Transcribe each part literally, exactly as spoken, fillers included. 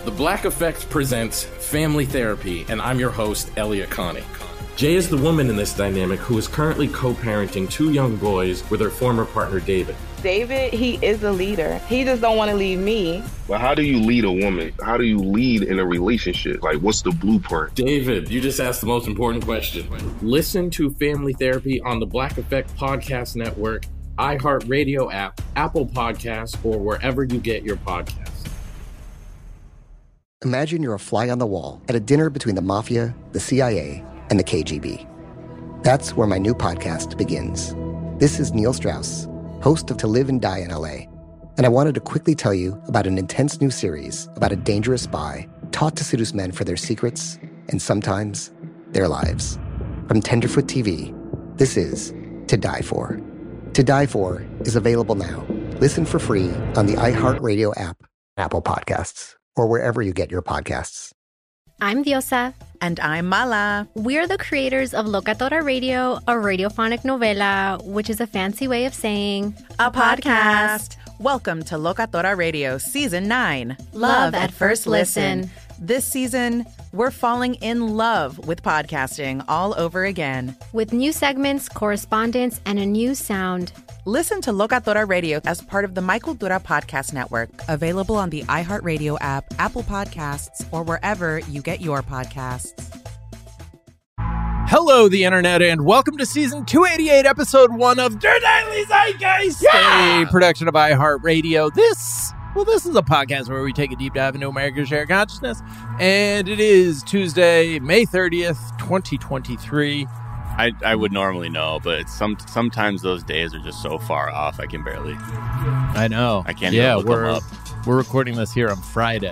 The Black Effect presents Family Therapy, and I'm your host, Elliot Connie. Jay is the woman in this dynamic who is currently co-parenting two young boys with her former partner, David. David, he is a leader. He just don't want to leave me. But how do you lead a woman? How do you lead in a relationship? Like, what's the blueprint? David, you just asked the most important question. Listen to Family Therapy on the Black Effect Podcast Network, iHeartRadio app, Apple Podcasts, or wherever you get your podcasts. Imagine you're a fly on the wall at a dinner between the mafia, the C I A, and the K G B. That's where my new podcast begins. This is Neil Strauss, host of To Live and Die in L A, and I wanted to quickly tell you about an intense new series about a dangerous spy taught to seduce men for their secrets and sometimes their lives. From Tenderfoot T V, this is To Die For. To Die For is available now. Listen for free on the iHeartRadio app, Apple Podcasts, or wherever you get your podcasts. I'm Diosa. And I'm Mala. We're the creators of Locatora Radio, a radiophonic novela, which is a fancy way of saying a podcast. Welcome to Locatora Radio Season nine. Love at First Listen. This season, we're falling in love with podcasting all over again. With new segments, correspondence, and a new sound. Listen to Locatora Radio as part of the Michael Dura Podcast Network. Available on the iHeartRadio app, Apple Podcasts, or wherever you get your podcasts. Hello, the internet, and welcome to season two eighty-eight, episode one of Der Daily Zeitgeist, yeah! a production of iHeartRadio. This, well, this is a podcast where we take a deep dive into America's shared consciousness, and it is Tuesday, May thirtieth, twenty twenty-three. I, I would normally know, but some sometimes those days are just so far off, I can barely. I know. I can't yeah, even look we're, them up. We're recording this here on Friday.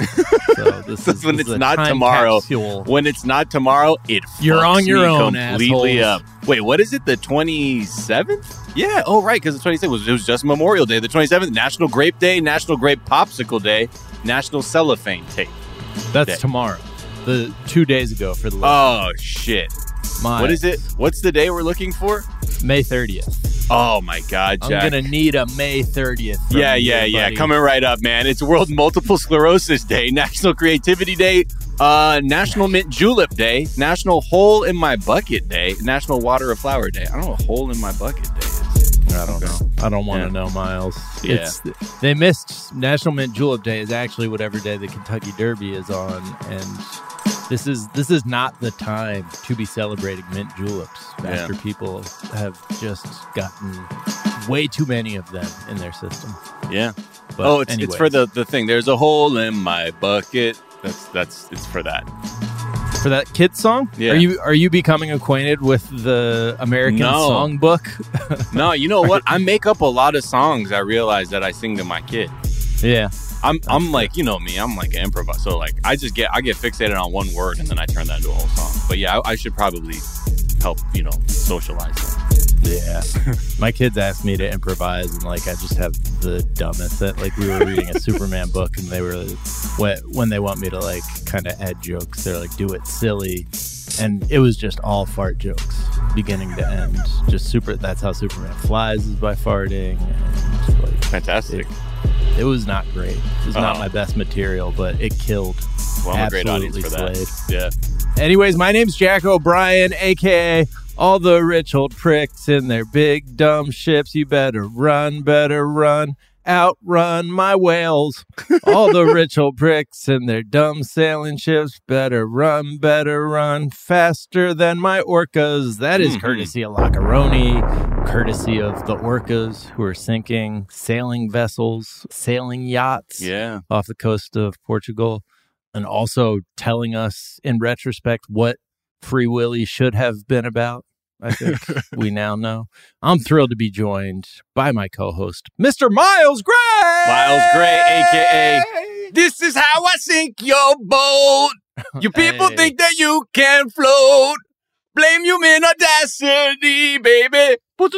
So this is when this it's is not tomorrow. Capsule. When it's not tomorrow, it You're fucks on your me own, completely assholes. up. Wait, what is it? The twenty-seventh? Yeah. Oh, right. Because the twenty-sixth was it was just Memorial Day. The twenty-seventh, National Grape Day, National Grape Popsicle Day, National Cellophane Tape. That's Day. tomorrow. The two days ago for the listeners. Oh shit. My, what is it? What's the day we're looking for? May thirtieth. Oh my God, Jack. I'm gonna need a May thirtieth. From Yeah, you, yeah, yeah. buddy. Coming right up, man. It's World Multiple Sclerosis Day, National Creativity Day, uh, National Mint Julep Day, National Hole in My Bucket Day, National Water a Flower Day. I don't know what hole in my bucket day is. I don't Okay. know. I don't want to Yeah. know, Miles. Yeah. It's they missed National Mint Julep Day is actually whatever day the Kentucky Derby is on, and this is this is not the time to be celebrating mint juleps after Yeah. people have just gotten way too many of them in their system. Yeah. But oh, it's anyways. it's for the, the thing. There's a hole in my bucket. That's that's it's for that. For that kid song? Yeah. Are you are you becoming acquainted with the American No. Songbook? No, you know what? I make up a lot of songs. I realize that I sing to my kid. Yeah. I'm I'm like, you know me, I'm like an improviser. So like I just get I get fixated on one word and then I turn that into a whole song. But yeah, I, I should probably help, you know, socialize them. Yeah. My kids asked me to improvise, and like I just have the dumbest that like we were reading a Superman book, and they were when when they want me to like kind of add jokes, they're like, do it silly. And it was just all fart jokes, beginning to end. Just super. That's how Superman flies, is by farting. And like, Fantastic. It, it was not great. It was not Oh. my best material, but it killed. Well, I'm a great Absolutely audience for that. slayed. Yeah. Anyways, my name's Jack O'Brien, a k a all the rich old pricks in their big dumb ships. You better run, better run, outrun my whales. All the rich old pricks in their dumb sailing ships. Better run, better run, faster than my orcas. That is Mhm. courtesy of Lacaroni, courtesy of the orcas who are sinking sailing vessels, sailing yachts Yeah. off the coast of Portugal, and also telling us in retrospect what Free Willy should have been about. I think we now know. I'm thrilled to be joined by my co-host, Mister Miles Gray. Miles Gray, a k a This is how I sink your boat. You people Hey. think that you can float. Blame human audacity, baby.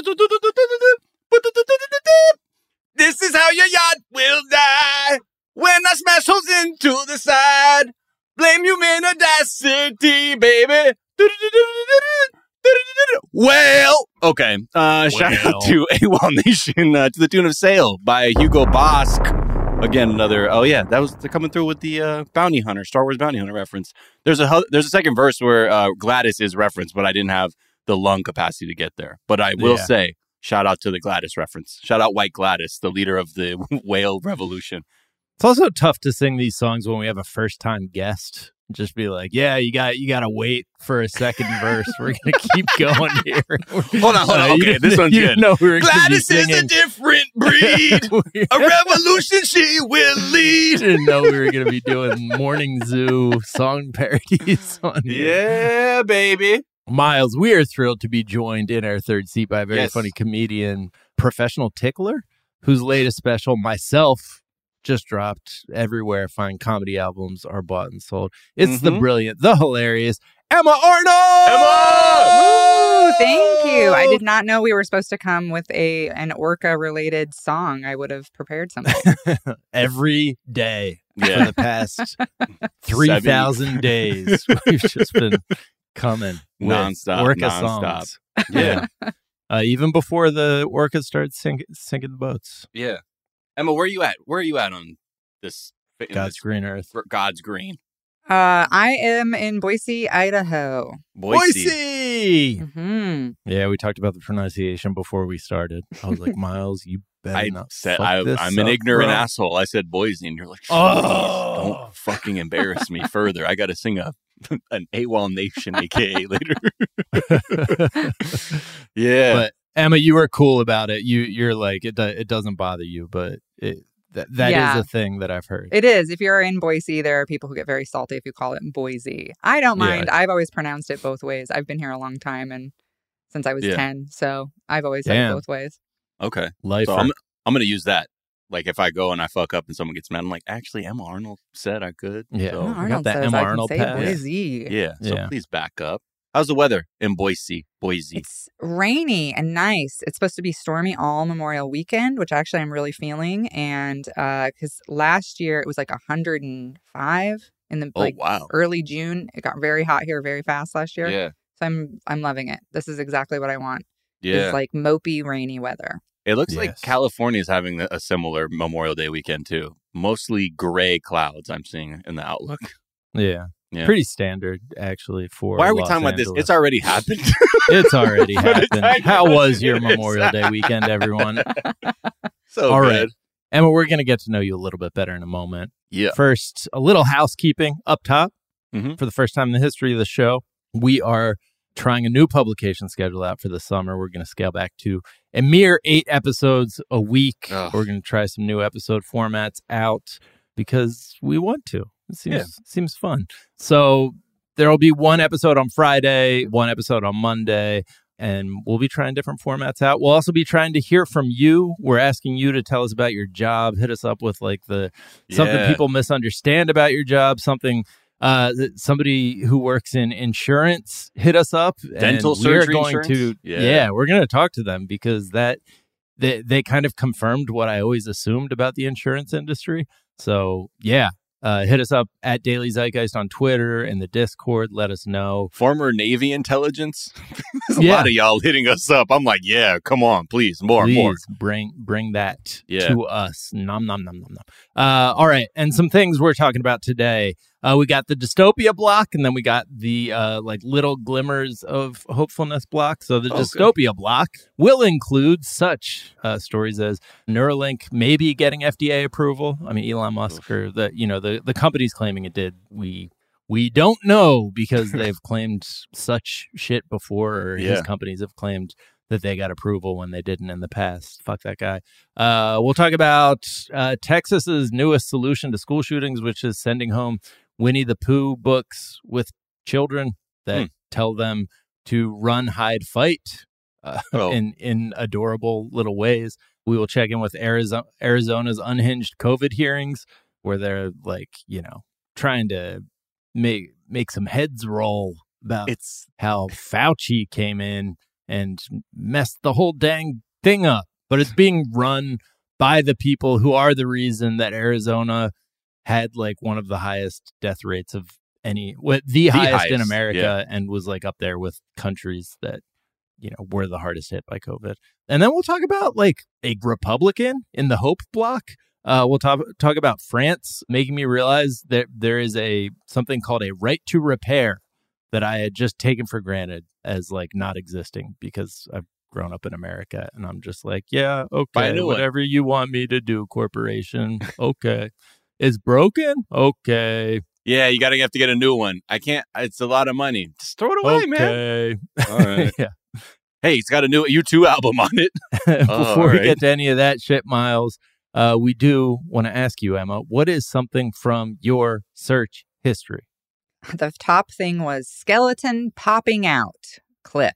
This is how your yacht will die. When I smash holes into the side. Blame human audacity, baby. Well, okay. Uh, shout Well. out to AWOL Nation uh, to the tune of Sail by Hugo Bosk. Again, another. Oh yeah, that was coming through with the uh, bounty hunter, Star Wars bounty hunter reference. There's a there's a second verse where uh, Gladys is referenced, but I didn't have the lung capacity to get there. But I will Yeah. say, shout out to the Gladys reference. Shout out White Gladys, the leader of the whale revolution. It's also tough to sing these songs when we have a first time guest. Just be like, yeah, you got you got to wait for a second verse. We're gonna keep going here. Hold on, hold on. Uh, Okay, you- this one's you good. didn't know we were gonna be Gladys is a singing. different breed. A revolution she will lead. Didn't know we were gonna be doing Morning Zoo song parodies on here. Yeah, baby. Miles, we are thrilled to be joined in our third seat by a very Yes. funny comedian, Professional Tickler, whose latest special, Myself, just dropped everywhere. Fine comedy albums are bought and sold. It's the Mhm. brilliant, the hilarious Emma Arnold. Emma! Ooh, thank you. I did not know we were supposed to come with a an orca related song. I would have prepared something. Every day Yeah. for the past three thousand days, we've just been coming with Nonstop, orca nonstop. songs. Yeah. Uh, even before the orcas started sink, sinking the boats. Yeah. Emma, where are you at? Where are you at on this? in God's this- green earth. for God's green. Uh, I am in Boise, Idaho. Boise. Hmm. Yeah, we talked about the pronunciation before we started. I was like, Miles, you better I not. said fuck I, this I'm an up, ignorant bro. asshole. I said Boise, and you're like, Oh. don't fucking embarrass me further. I got to sing a an AWOL Nation, aka later. Yeah, But Emma, you were cool about it. You, you're like, it. Do, it doesn't bother you, but it that that is Yeah. a thing that I've heard. It is. If you're in Boise, there are people who get very salty if you call it Boise. I don't Yeah. mind. I've always pronounced it both ways. I've been here a long time and since I was Yeah. ten, so I've always said Damn. it both ways. okay. Life. So I'm I'm gonna use that. Like if I go and I fuck up and someone gets mad, I'm like, actually, Emma Arnold said I could. Yeah. So, Oh, Emma got Arnold that says Emma I can Arnold say pass. Boise. yeah. So Yeah. please back up. How's the weather in Boise? Boise. It's rainy and nice. It's supposed to be stormy all Memorial Weekend, which actually I'm really feeling. And because last year it was like one hundred five in the oh like wow. early June. It got very hot here very fast last year. Yeah. So I'm I'm loving it. This is exactly what I want. Yeah. It's like mopey, rainy weather. It looks like Yes. California is having a similar Memorial Day weekend too. Mostly gray clouds. I'm seeing in the outlook. Yeah. Yeah. Pretty standard, actually. For Why are we Los talking about this? Angeles. It's already happened. It's already By the happened. time How you was listen your to this. Memorial Day weekend, everyone? So All good. right. Emma, we're going to get to know you a little bit better in a moment. Yeah. First, a little housekeeping up top. Mhm. For the first time in the history of the show, we are trying a new publication schedule out for the summer. We're going to scale back to a mere eight episodes a week. Ugh. We're going to try some new episode formats out because we want to. It seems Yeah. seems fun. So there will be one episode on Friday, one episode on Monday, and we'll be trying different formats out. We'll also be trying to hear from you. We're asking you to tell us about your job. Hit us up with like the something Yeah. people misunderstand about your job, something uh that somebody who works in insurance hit us up. Dental and we're surgery going insurance? to Yeah. yeah, we're going to talk to them because that they they kind of confirmed what I always assumed about the insurance industry. So yeah, uh, hit us up at Daily Zeitgeist on Twitter and the Discord. Let us know. Former Navy intelligence. There's a Yeah. lot of y'all hitting us up. I'm like, yeah, come on, please, more, Please more. bring bring that Yeah. to us. Nom nom nom nom nom. Uh, all right, and some things we're talking about today. Uh, we got the dystopia block, and then we got the uh, like little glimmers of hopefulness block. So the Okay. dystopia block will include such uh, stories as Neuralink maybe getting F D A approval. I mean, Elon Musk or the you know the the company's claiming it did. We we don't know because they've claimed such shit before, or his Yeah. companies have claimed that they got approval when they didn't in the past. Fuck that guy. Uh, we'll talk about uh, Texas's newest solution to school shootings, which is sending home Winnie the Pooh books with children that Hmm. tell them to run, hide, fight uh, Oh. in in adorable little ways. We will check in with Arizona, Arizona's unhinged COVID hearings, where they're like, you know, trying to make make some heads roll about It's how Fauci came in and messed the whole dang thing up. But it's being run by the people who are the reason that Arizona had like one of the highest death rates of any, what the, highest, in highest, America, yeah. and was like up there with countries that, you know, were the hardest hit by COVID. And then we'll talk about like a Republican in the Hope block. Uh, we'll talk talk about France, making me realize that there is a something called a right to repair that I had just taken for granted as like not existing because I've grown up in America, and I'm just like, yeah, okay, whatever you want me to do, corporation. Okay, it's broken. Okay. Yeah, you gotta have to get a new one. I can't. It's a lot of money. Just throw it away, okay. man. All right. Yeah. Hey, it's got a new U two album on it. Before oh, we right. get to any of that shit, Miles, uh, we do want to ask you, Emma, what is something from your search history? The top thing was skeleton popping out clip.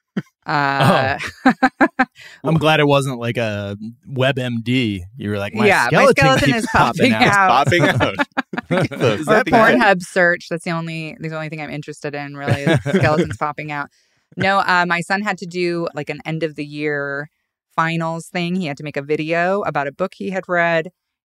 Uh, oh. I'm glad it wasn't like a WebMD. You were like, my yeah, skeleton, my skeleton keeps is popping out. out. Popping out. Is that Pornhub search? That's the only the only thing I'm interested in. Really, is skeletons popping out. No, uh, my son had to do like an end of the year finals thing. He had to make a video about a book he had read,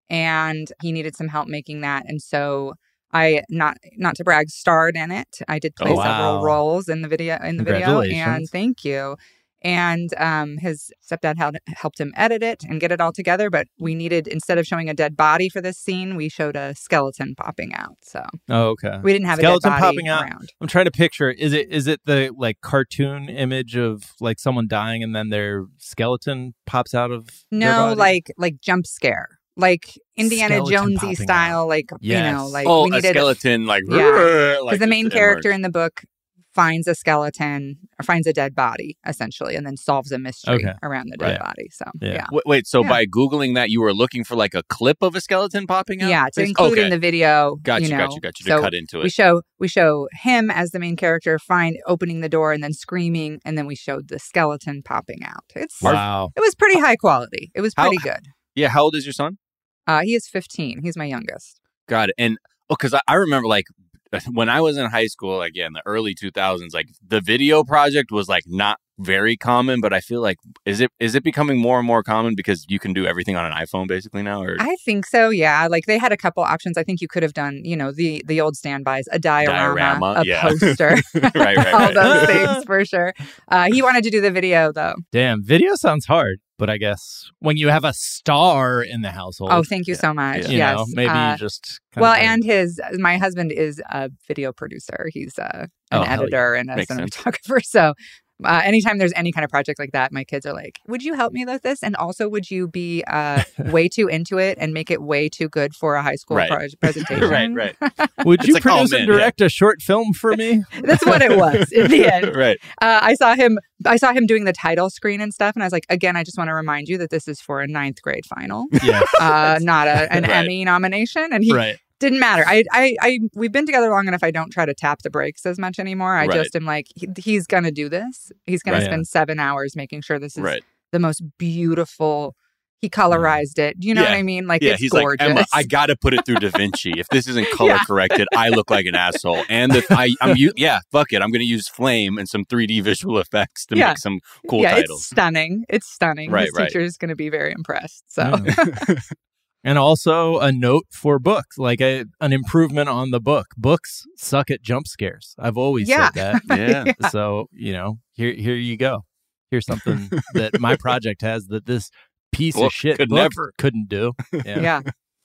and he needed some help making that. And so I, not not to brag, starred in it. I did play oh, wow. several roles in the video. In the video, and thank you. And um, his stepdad had helped him edit it and get it all together. But we needed, instead of showing a dead body for this scene, we showed a skeleton popping out. So oh, okay, we didn't have skeleton a dead body popping out. around. I'm trying to picture. Is it is it the like cartoon image of like someone dying and then their skeleton pops out of no, their body? like like jump scare. Like Indiana Skeleton Jonesy popping style, out. like Yes. you know, like oh, we needed a skeleton, like yeah, because like the main character in the book finds a skeleton or finds a dead body essentially, and then solves a mystery Okay. around the dead Right. body. So Yeah. yeah, Wait, wait so Yeah. by Googling that, you were looking for like a clip of a skeleton popping out? yeah, to Basically? include okay. in the video. Got you, you know, got you, got you to so cut into we it. show we show him as the main character, find opening the door and then screaming, and then we showed the skeleton popping out. It's Wow. it was pretty high quality. It was How- pretty good. Yeah, how old is your son? Uh, he is fifteen. He's my youngest. Got it. And oh, because I, I remember like when I was in high school, like yeah, in the early two thousands, like the video project was like not very common, but I feel like is it is it becoming more and more common because you can do everything on an iPhone basically now? Or I think so, yeah. Like they had a couple options. I think you could have done, you know, the the old standbys, a diorama, Diorama, a yeah. poster, right, right, all right. those things for sure. Uh, he wanted to do the video though. Damn, video sounds hard, but I guess when you have a star in the household, Oh, thank you so much. you Yes. know, maybe Uh, you just kind well, of like- and his my husband is a video producer. He's uh, Oh, an hell editor and a Makes sense. cinematographer. So uh, anytime there's any kind of project like that, my kids are like, "Would you help me with this?" And also, would you be uh, way too into it and make it way too good for a high school Right. pro- presentation? right, right. would It's you like, oh, produce man, and direct a short film for me? That's what it was in the end. right. Uh, I saw him. I saw him doing the title screen and stuff, and I was like, again, I just want to remind you that this is for a ninth grade final, Yeah, uh, not a, an Right. Emmy nomination. And he right. didn't matter. I, I, I, we've been together long enough. I don't try to tap the brakes as much anymore. I Right. just am like, he, he's gonna do this. He's gonna Right. spend seven hours making sure this is Right. the most beautiful. He colorized it. Do you know Yeah. what I mean? Like Yeah, it's he's gorgeous. like, Emma, I got to put it through Da Vinci. If this isn't color Yeah. corrected, I look like an asshole. And if I, I'm, u- yeah, fuck it. I'm going to use flame and some three D visual effects to Yeah. make some cool yeah, titles. it's stunning. It's stunning. Right, His right. teacher is going to be very impressed. So. Yeah. And also a note for books, like a, an improvement on the book. Books suck at jump scares. I've always Yeah. said that. Yeah. So, you know, here here you go. Here's something that my project has that this piece Book of shit could book never. couldn't do. Yeah. Yeah.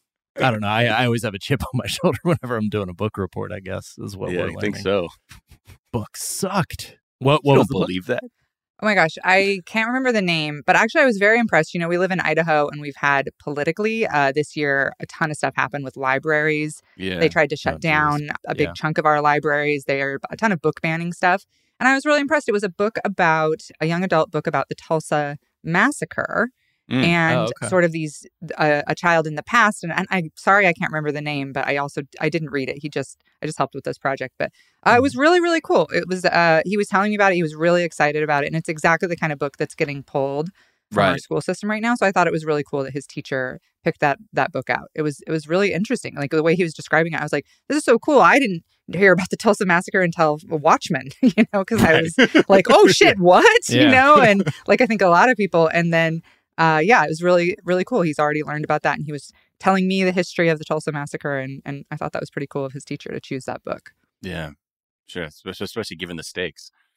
I don't know. I, I always have a chip on my shoulder whenever I'm doing a book report, I guess, is what yeah, we're I learning. think so. Books sucked. What, what You was don't the book? believe that? Oh my gosh, I can't remember the name, but actually I was very impressed. You know, we live in Idaho and we've had politically uh, this year a ton of stuff happen with libraries. Yeah. They tried to shut Oh, geez. down a big Yeah. chunk of our libraries. There are a ton of book banning stuff. And I was really impressed. It was a book about, a young adult book about the Tulsa Massacre. Mm. And Oh, okay. sort of these uh, a child in the past, and, and I'm sorry I can't remember the name, but I also I didn't read it. He just I just helped with this project, but uh, it was really really cool. It was uh, he was telling me about it. He was really excited about it, and it's exactly the kind of book that's getting pulled from our Right. school system right now. So I thought it was really cool that his teacher picked that that book out. It was it was really interesting. Like the way he was describing it, I was like, this is so cool. I didn't hear about the Tulsa Massacre until Watchmen, you know, because I was like, oh shit, what? Yeah. You know, and like I think a lot of people, and then. Uh, yeah, it was really, really cool. He's already learned about that. And he was telling me the history of the Tulsa Massacre. And, and I thought that was pretty cool of his teacher to choose that book. Yeah. Sure. Especially, especially given the stakes.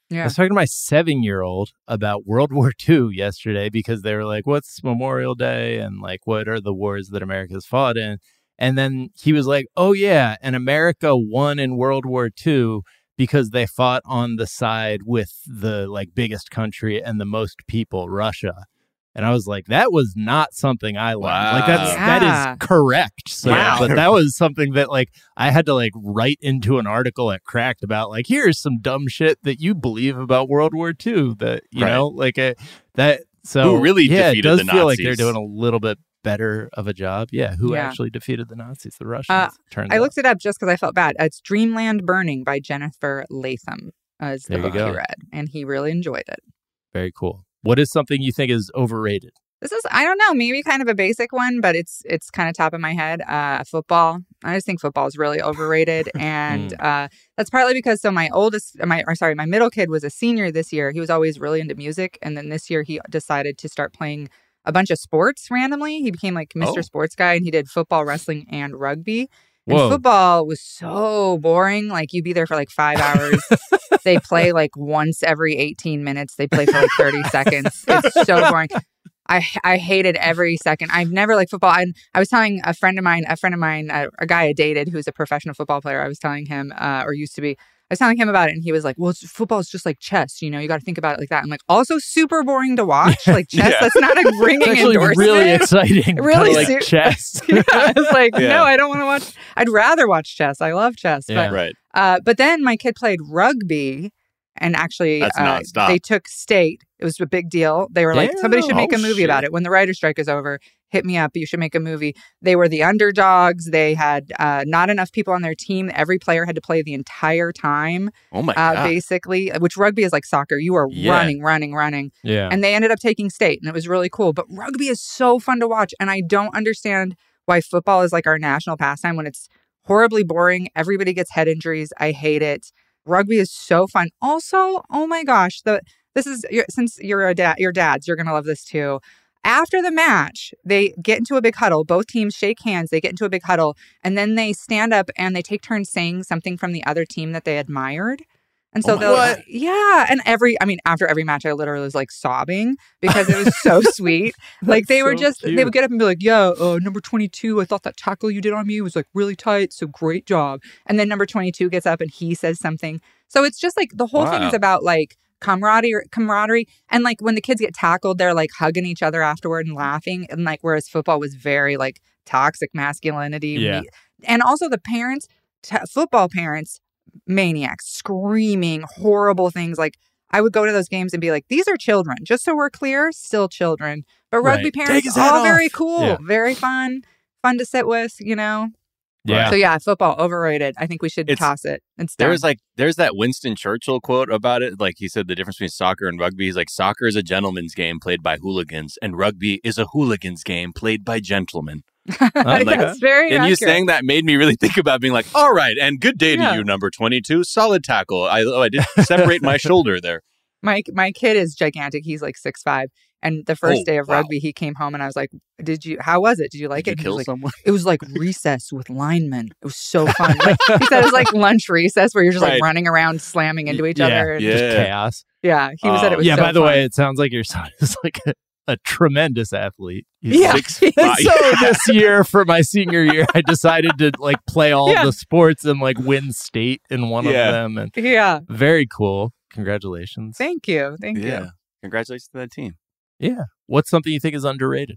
Yeah. I was talking to my seven-year-old about World War Two yesterday because they were like, what's Memorial Day? And like, what are the wars that America's fought in? And then he was like, oh, yeah, and America won in World War Two because they fought on the side with the like biggest country and the most people, Russia. And I was like, that was not something I learned. Wow. Like that's Yeah. that is correct. So, Wow. but that was something that like I had to like write into an article at Cracked about like, here's some dumb shit that you believe about World War Two that, you Right. know, like uh, that. So Who really yeah, defeated it does the feel like they're Nazis? doing a little bit better of a job. Yeah. Who Yeah. actually defeated the Nazis? The Russians. Uh, turns I out. looked it up just because I felt bad. It's Dreamland Burning by Jennifer Latham uh, is the There you book go. he read, and he really enjoyed it. Very cool. What is something you think is overrated? This is, I don't know, maybe kind of a basic one, but it's it's kind of top of my head. Uh, football. I just think football is really overrated, and uh, that's partly because so my oldest, my or sorry, my middle kid was a senior this year. He was always really into music, and then this year he decided to start playing a bunch of sports randomly. He became like Mister Oh. Sports Guy, and he did football, wrestling, and rugby. And Whoa. football was so boring. Like you'd be there for like five hours. They play like once every eighteen minutes. They play for like thirty seconds. It's so boring. I I hated every second. I've never liked football. I, I was telling a friend of mine, a friend of mine, a, a guy I dated who's a professional football player. I was telling him, uh, or used to be, I was telling him about it, and he was like, "Well, it's, football is just like chess. You know, you got to think about it like that." I'm like, also super boring to watch. Like chess, Yeah. that's not a ringing It's actually endorsement. really exciting. Really Kinda like ser- chess. Yeah, I was like, Yeah. no, I don't want to watch. I'd rather watch chess. I love chess. Yeah. But Right. uh, but then my kid played rugby, and actually, That's uh, nonstop. they took state. It was a big deal. They were like, Damn. somebody should make Oh, a movie shit. about it. When the writer's strike is over, hit me up. You should make a movie. They were the underdogs. They had uh, not enough people on their team. Every player had to play the entire time, Oh my uh, god. basically, which rugby is like soccer. You are Yeah. running, running, running. Yeah. And they ended up taking state, and it was really cool. But rugby is so fun to watch, and I don't understand why football is like our national pastime when it's horribly boring. Everybody gets head injuries. I hate it. Rugby is so fun. Also, oh my gosh, the this is you're- since you're a dad, your dads, you're gonna love this too. After the match, they get into a big huddle. Both teams shake hands. They get into a big huddle, and then they stand up and they take turns saying something from the other team that they admired. And so Oh my they'll, God. yeah. And every, I mean, after every match, I literally was like sobbing because it was so sweet. Like they were so just, cute. they would get up and be like, yeah, uh, number twenty-two, I thought that tackle you did on me was like really tight. So great job. And then number twenty-two gets up and he says something. So it's just like the whole thing Wow. is about like camaraderie, camaraderie. And like when the kids get tackled, they're like hugging each other afterward and laughing. And like, whereas football was very like toxic masculinity. Yeah. And also the parents, t- football parents, maniacs, screaming horrible things. Like I would go to those games and be like, these are children. Just so we're clear, still children. But rugby Right. Take parents, his hat all very off. cool, Yeah. very fun, fun to sit with, you know? Yeah. So yeah, football, overrated. I think we should It's- toss it. It's done. There's like there's that Winston Churchill quote about it. Like he said the difference between soccer and rugby is like soccer is a gentleman's game played by hooligans, and rugby is a hooligans game played by gentlemen. like That's very And you accurate. saying that made me really think about being like, all right, and good day to Yeah. you, number twenty-two. Solid tackle. I oh, I did separate my shoulder there. My my kid is gigantic. He's like six five. And the first Oh, day of wow. rugby, he came home and I was like, "Did you? How was it? Did you like Did it?" you And he kill was like, someone? It was like recess with linemen. It was so fun. Like, he said it was like lunch recess where you're just like Right. running around slamming into each Yeah. other. And, Yeah. Just chaos. yeah. He said it Oh. was. Yeah, so by the fun. way, it sounds like your son is like a, a tremendous athlete. He's Yeah. Six And five. so this year for my senior year, I decided to like play all Yeah. the sports and like win state in one Yeah. of them. And Yeah. very cool. Congratulations. Thank you. Thank Yeah. you. Congratulations to that team. Yeah. What's something you think is underrated?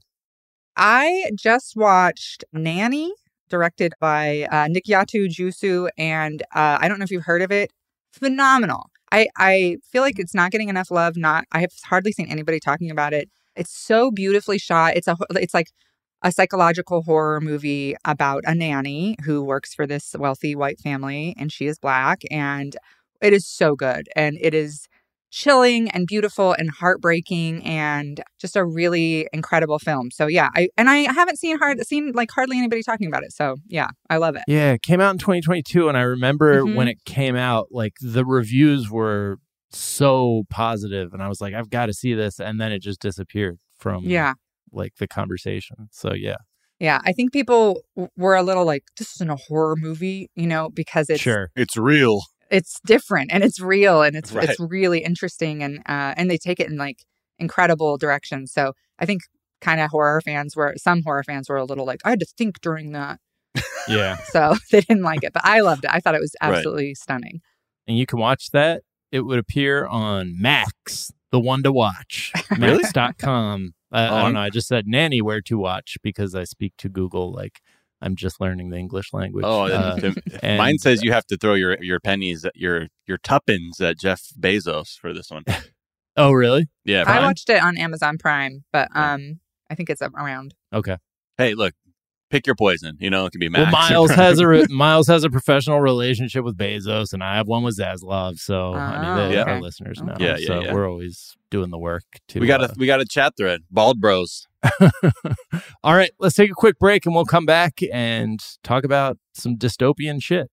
I just watched Nanny, directed by uh, Nikyatu Jusu, and uh, I don't know if you've heard of it. Phenomenal. I, I feel like it's not getting enough love. Not I have hardly seen anybody talking about it. It's so beautifully shot. It's a it's like a psychological horror movie about a nanny who works for this wealthy white family, and she is Black, and it is so good, and it is chilling and beautiful and heartbreaking and just a really incredible film. So yeah, I and I haven't seen hard seen like hardly anybody talking about it. So yeah, I love it. Yeah, it came out in twenty twenty-two, and I remember Mhm. when it came out, like the reviews were so positive, and I was like, I've got to see this, and then it just disappeared from Yeah. like the conversation. So yeah, Yeah, I think people w- were a little like, this isn't a horror movie, you know, because it's sure. It's real. it's different and it's real and it's Right. it's really interesting and uh, and they take it in like incredible directions. So I think kind of horror fans were some horror fans were a little like I had to think during that. Yeah. So they didn't like it, but I loved it. I thought it was Right. absolutely stunning. And you can watch that. It would appear on Max, the one to watch. Really? Max dot com. I, I Oh, don't know. I just said nanny where to watch because I speak to Google like I'm just learning the English language. Oh, Uh, and, and- mine says you have to throw your your pennies, at your your tuppence at Jeff Bezos for this one. oh, really? Yeah. I Prime. watched it on Amazon Prime, but um, I think it's around. Okay. Hey, look, pick your poison. You know, it can be Well, Max. Miles has a re- Miles has a professional relationship with Bezos, and I have one with Zaslav. So I mean, Oh, they, okay. our listeners know. Yeah, yeah, so yeah. we're always doing the work. To we got uh, a we got a chat thread. Bald Bros. All right, let's take a quick break, and we'll come back and talk about some dystopian shit.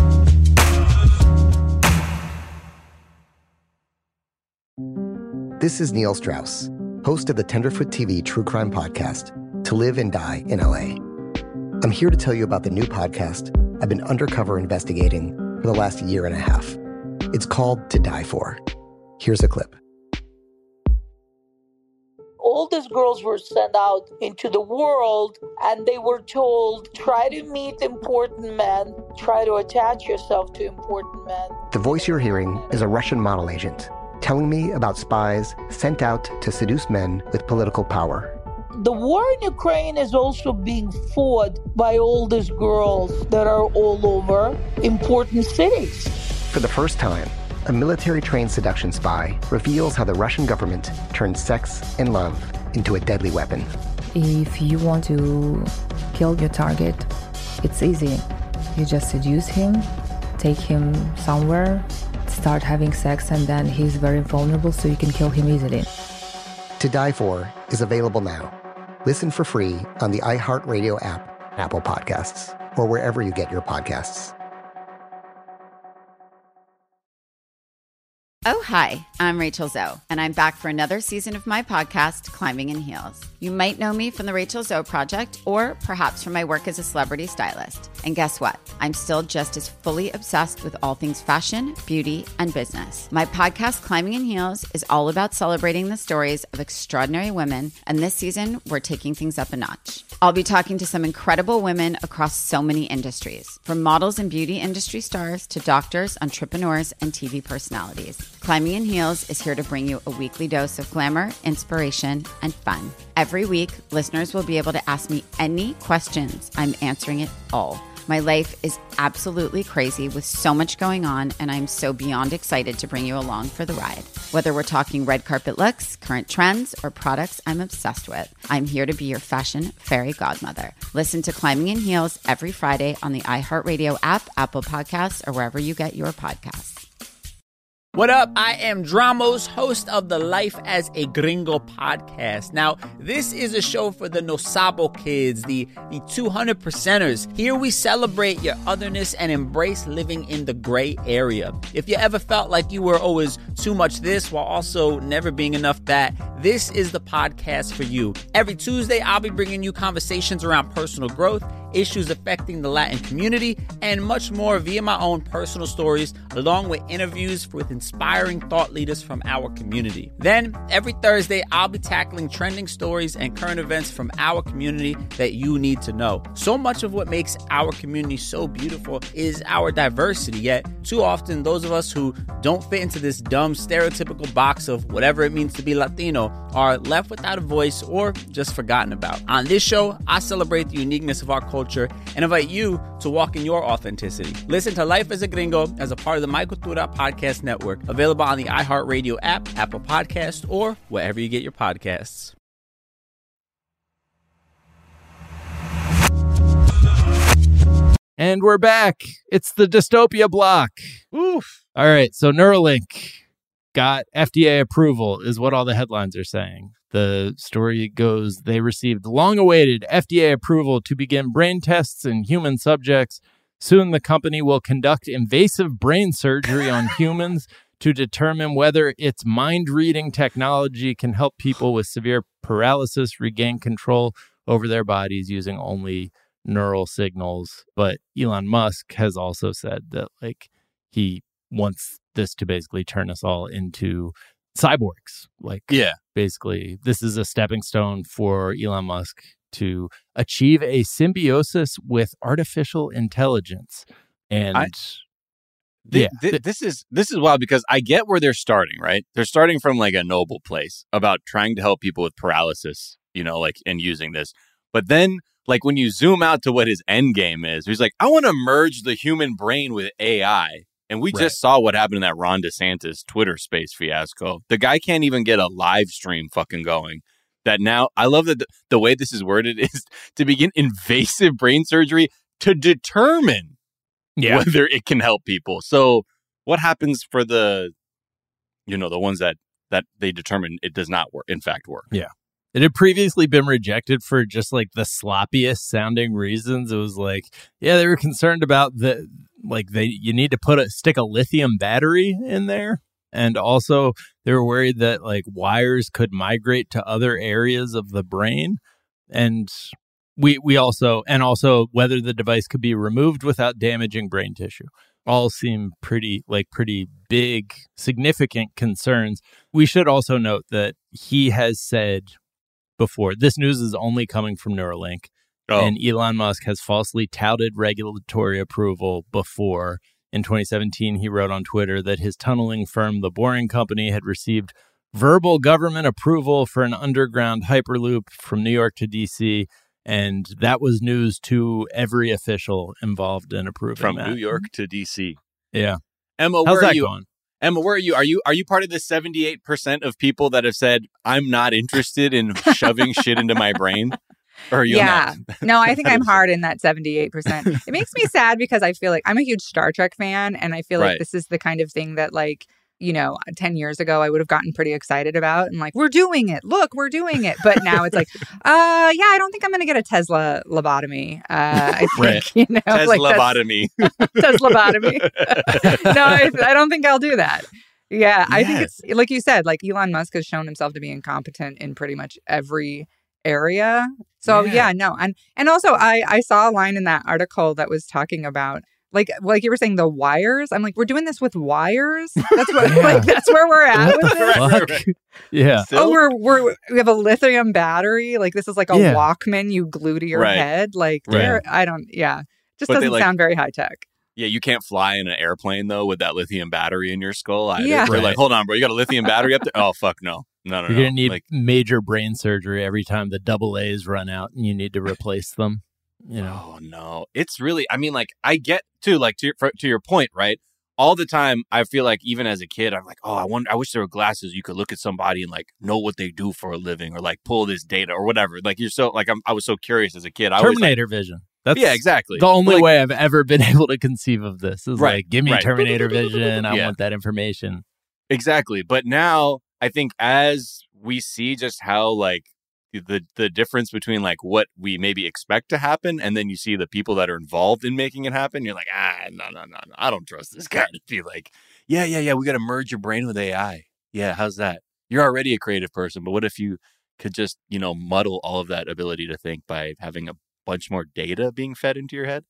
This is Neil Strauss, host of the Tenderfoot T V true crime podcast, To Live and Die in L A. I'm here to tell you about the new podcast I've been undercover investigating for the last year and a half. It's called To Die For. Here's a clip. All these girls were sent out into the world and they were told, try to meet important men, try to attach yourself to important men. The voice you're hearing is a Russian model agent telling me about spies sent out to seduce men with political power. The war in Ukraine is also being fought by all these girls that are all over important cities. For the first time, a military-trained seduction spy reveals how the Russian government turned sex and love into a deadly weapon. If you want to kill your target, it's easy. You just seduce him, take him somewhere, start having sex, and then he's very vulnerable, so you can kill him easily. To Die For is available now. Listen for free on the iHeartRadio app, Apple Podcasts, or wherever you get your podcasts. Oh, hi, I'm Rachel Zoe, and I'm back for another season of my podcast, Climbing in Heels. You might know me from the Rachel Zoe Project, or perhaps from my work as a celebrity stylist. And guess what? I'm still just as fully obsessed with all things fashion, beauty, and business. My podcast, Climbing in Heels, is all about celebrating the stories of extraordinary women, and this season, we're taking things up a notch. I'll be talking to some incredible women across so many industries, from models and beauty industry stars to doctors, entrepreneurs, and T V personalities. Climbing in Heels is here to bring you a weekly dose of glamour, inspiration, and fun. Every week, listeners will be able to ask me any questions. I'm answering it all. My life is absolutely crazy with so much going on, and I'm so beyond excited to bring you along for the ride. Whether we're talking red carpet looks, current trends, or products I'm obsessed with, I'm here to be your fashion fairy godmother. Listen to Climbing in Heels every Friday on the iHeartRadio app, Apple Podcasts, or wherever you get your podcasts. What up? I am Dramos, host of the Life as a Gringo podcast. Now, this is a show for the No Sabo kids, the, the two hundred percenters. Here we celebrate your otherness and embrace living in the gray area. If you ever felt like you were always too much this while also never being enough that, this is the podcast for you. Every Tuesday, I'll be bringing you conversations around personal growth, issues affecting the Latin community, and much more via my own personal stories, along with interviews with inspiring thought leaders from our community. Then, every Thursday, I'll be tackling trending stories and current events from our community that you need to know. So much of what makes our community so beautiful is our diversity, yet too often those of us who don't fit into this dumb stereotypical box of whatever it means to be Latino are left without a voice or just forgotten about. On this show, I celebrate the uniqueness of our culture and invite you to walk in your authenticity. Listen to Life as a Gringo as a part of the My Cultura Podcast Network, available on the iHeartRadio app, Apple Podcasts, or wherever you get your podcasts. And we're back. It's the dystopia block. Oof. All right. So Neuralink got F D A approval is what all the headlines are saying. The story goes, they received long-awaited F D A approval to begin brain tests in human subjects. Soon the company will conduct invasive brain surgery on humans to determine whether its mind-reading technology can help people with severe paralysis regain control over their bodies using only neural signals. But Elon Musk has also said that, like, he wants this to basically turn us all into cyborgs. Like, yeah, basically, this is a stepping stone for Elon Musk to achieve a symbiosis with artificial intelligence. And I, th- yeah, th- this is this is wild because I get where they're starting, right? They're starting from like a noble place about trying to help people with paralysis, you know, like, and using this. But then, like, when you zoom out to what his end game is, he's like, I want to merge the human brain with A I. And we right. just saw what happened in that Ron DeSantis Twitter space fiasco. The guy can't even get a live stream fucking going. That now, I love that the, the way this is worded is to begin invasive brain surgery to determine yeah. whether it can help people. So what happens for the, you know, the ones that, that they determine it does not work, in fact, work? Yeah. It had previously been rejected for just like the sloppiest sounding reasons. It was like, yeah, they were concerned about the, like they, you need to put a, stick a lithium battery in there. And also they were worried that like wires could migrate to other areas of the brain. And we, we also, and also whether the device could be removed without damaging brain tissue. All seem pretty, like pretty big, significant concerns. We should also note that he has said before, this news is only coming from Neuralink. Oh. And Elon Musk has falsely touted regulatory approval before. In twenty seventeen, he wrote on Twitter that his tunneling firm, The Boring Company, had received verbal government approval for an underground Hyperloop from New York to D C, and that was news to every official involved in approving from that. New York to D C. Yeah. Emma, How's where that are you? going? Emma, where are you? Are you are you part of the seventy-eight percent of people that have said, I'm not interested in shoving shit into my brain? Or are you yeah. not? No, I think I'm hard in that seventy-eight percent. It makes me sad because I feel like I'm a huge Star Trek fan. And I feel like right. this is the kind of thing that, like, you know, ten years ago, I would have gotten pretty excited about and like, we're doing it. Look, we're doing it. But now it's like, uh, yeah, I don't think I'm going to get a Tesla lobotomy. Uh, I think, right. you know, Tesla like lobotomy. Tesla lobotomy. No, I, I don't think I'll do that. Yeah, I yes. think it's like you said, like Elon Musk has shown himself to be incompetent in pretty much every area. So yeah, yeah no. And and also I, I saw a line in that article that was talking about like like you were saying the wires. I'm like, we're doing this with wires? That's what yeah. like that's where we're at with it. Right, right, right. Yeah. Still? Oh, we're we're we have a lithium battery. Like this is like a yeah. Walkman you glue to your right. head. Like right. I don't yeah. Just but doesn't they, like, sound very high tech. Yeah, you can't fly in an airplane, though, with that lithium battery in your skull. Either. Yeah. They're Right. like, hold on, bro. You got a lithium battery up there? Oh, fuck, no. No, no, You're no. going to need like, major brain surgery every time the double A's run out and you need to replace them. You know? Oh, no. It's really, I mean, like, I get, too, like, to your, for, to your point, right? All the time, I feel like even as a kid, I'm like, oh, I wonder, I wish there were glasses you could look at somebody and, like, know what they do for a living or, like, pull this data or whatever. Like, you're so, like, I'm, I was so curious as a kid. I Terminator always, like, vision. That's yeah, exactly. The only like, way I've ever been able to conceive of this is right, like, give me right. Terminator vision. I yeah. want that information. Exactly. But now I think as we see just how like the the difference between like what we maybe expect to happen and then you see the people that are involved in making it happen, you're like, ah, no, no, no, no. I don't trust this guy to be like, yeah, yeah, yeah. We got to merge your brain with A I. Yeah. How's that? You're already a creative person. But what if you could just, you know, muddle all of that ability to think by having a bunch more data being fed into your head?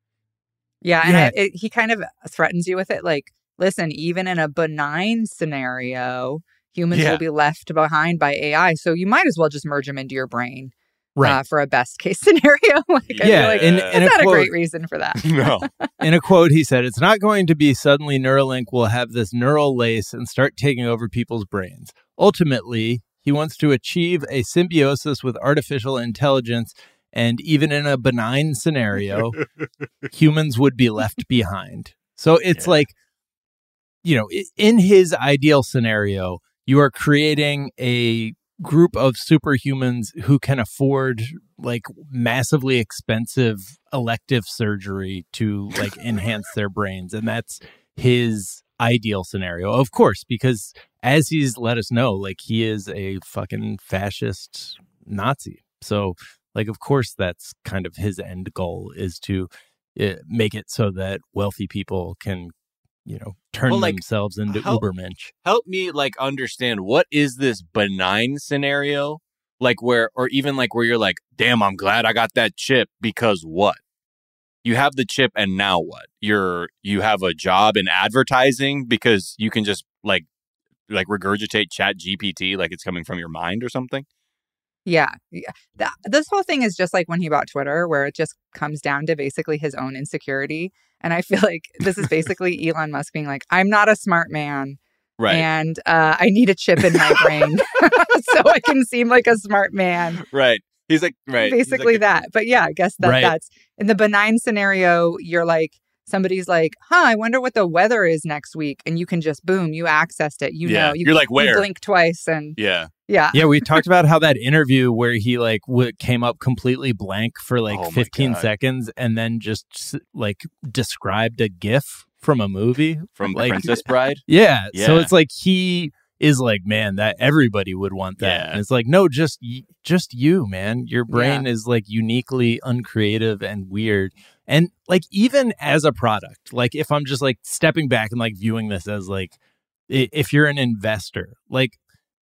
Yeah, and Yeah. I, it, he kind of threatens you with it. Like, listen, even in a benign scenario, humans Yeah. will be left behind by A I. So you might as well just merge them into your brain Right. uh, for a best case scenario. Like, I Yeah, feel like in- that's in a not a quote- great reason for that. No. In a quote, he said, it's not going to be suddenly Neuralink will have this neural lace and start taking over people's brains. Ultimately, he wants to achieve a symbiosis with artificial intelligence. And even in a benign scenario, humans would be left behind. So it's Yeah. like, you know, i- in his ideal scenario, you are creating a group of superhumans who can afford like massively expensive elective surgery to like enhance their brains. And that's his ideal scenario, of course, because as he's let us know, like he is a fucking fascist Nazi. So like, of course, that's kind of his end goal is to uh, make it so that wealthy people can, you know, turn Well, like, themselves into how- Ubermensch. Help me like understand what is this benign scenario like where or even like where you're like, damn, I'm glad I got that chip because what? you have the chip and now what? You're you have a job in advertising because you can just like like regurgitate Chat G P T like it's coming from your mind or something. Yeah. yeah. That, this whole thing is just like when he bought Twitter, where it just comes down to basically his own insecurity. And I feel like this is basically Elon Musk being like, I'm not a smart man. Right. And uh, I need a chip in my brain so I can seem like a smart man. Right. He's like, right. Basically like, that. But yeah, I guess that Right. that's in the benign scenario. You're like, somebody's like, huh, I wonder what the weather is next week. And you can just, boom, you accessed it. You Yeah. know, you, You're like, you where? blink twice and Yeah. yeah. Yeah, we talked about how that interview where he like w- came up completely blank for like Oh my fifteen God. seconds and then just s- like described a GIF from a movie From like, Princess Bride. Yeah, so Yeah. it's like he is like, man, that everybody would want that. Yeah. And it's like, no, just y- just you, man. Your brain is like uniquely uncreative and weird. And like even as a product, like if I'm just like stepping back and like viewing this as like i- if you're an investor, like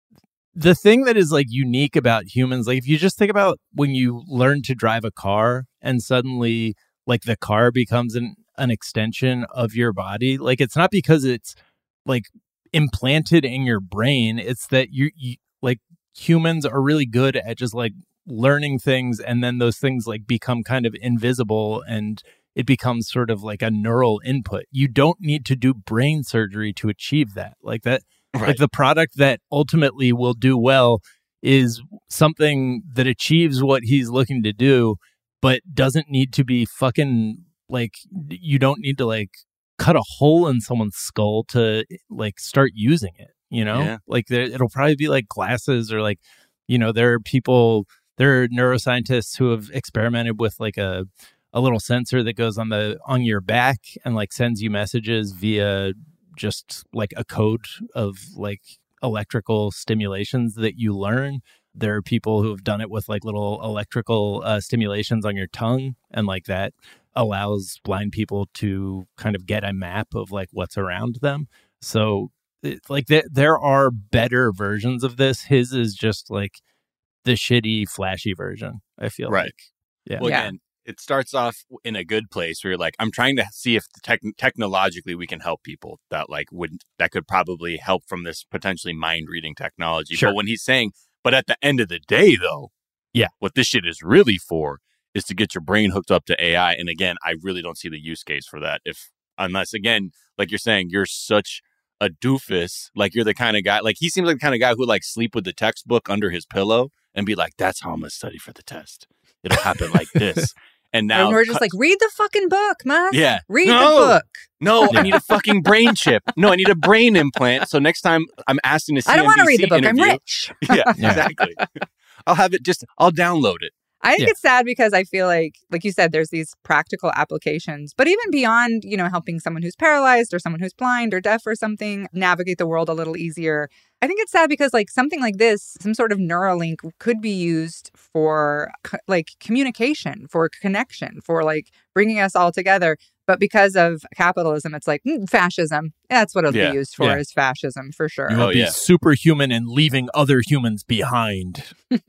the thing that is like unique about humans, like if you just think about when you learn to drive a car and suddenly like the car becomes an, an extension of your body, like it's not because it's like implanted in your brain. It's that you, you like humans are really good at just like learning things, and then those things like become kind of invisible and it becomes sort of like a neural input. You don't need to do brain surgery to achieve that. Like that, Right. like the product that ultimately will do well is something that achieves what he's looking to do, but doesn't need to be fucking like, you don't need to like cut a hole in someone's skull to like start using it, you know? Yeah. Like there, it'll probably be like glasses or like, you know, there are people, there are neuroscientists who have experimented with like a, a little sensor that goes on the, on your back and like sends you messages via just like a code of like electrical stimulations that you learn. There are people who have done it with like little electrical uh, stimulations on your tongue, and like that allows blind people to kind of get a map of like what's around them. So it, like there, there are better versions of this. His is just like the shitty, flashy version, I feel Right. like. Yeah. Well, Yeah. again, it starts off in a good place where you're like, I'm trying to see if tech- technologically we can help people that like would that could probably help from this potentially mind reading technology. Sure. But when he's saying, but at the end of the day, though, Yeah. what this shit is really for is to get your brain hooked up to A I. And again, I really don't see the use case for that. If unless again, like you're saying, you're such a doofus, like you're the kind of guy, like he seems like the kind of guy who like sleep with the textbook under his pillow and be like, that's how I'm gonna study for the test. It'll happen like this. And now and we're just cut- like, read the fucking book, Musk. Yeah. Read No. the book. no, I need a fucking brain chip. No, I need a brain implant. So next time I'm asked in a C N B C I don't want to read the book. interview, I'm rich. Yeah, exactly. I'll have it just, I'll download it. I think Yeah. it's sad because I feel like, like you said, there's these practical applications, but even beyond, you know, helping someone who's paralyzed or someone who's blind or deaf or something navigate the world a little easier. I think it's sad because like something like this, some sort of Neuralink could be used for co- like communication, for connection, for like bringing us all together. But because of capitalism, it's like mm, fascism. That's what it'll Yeah. be used for Yeah. is fascism for sure. You Oh, will be yeah. superhuman and leaving other humans behind.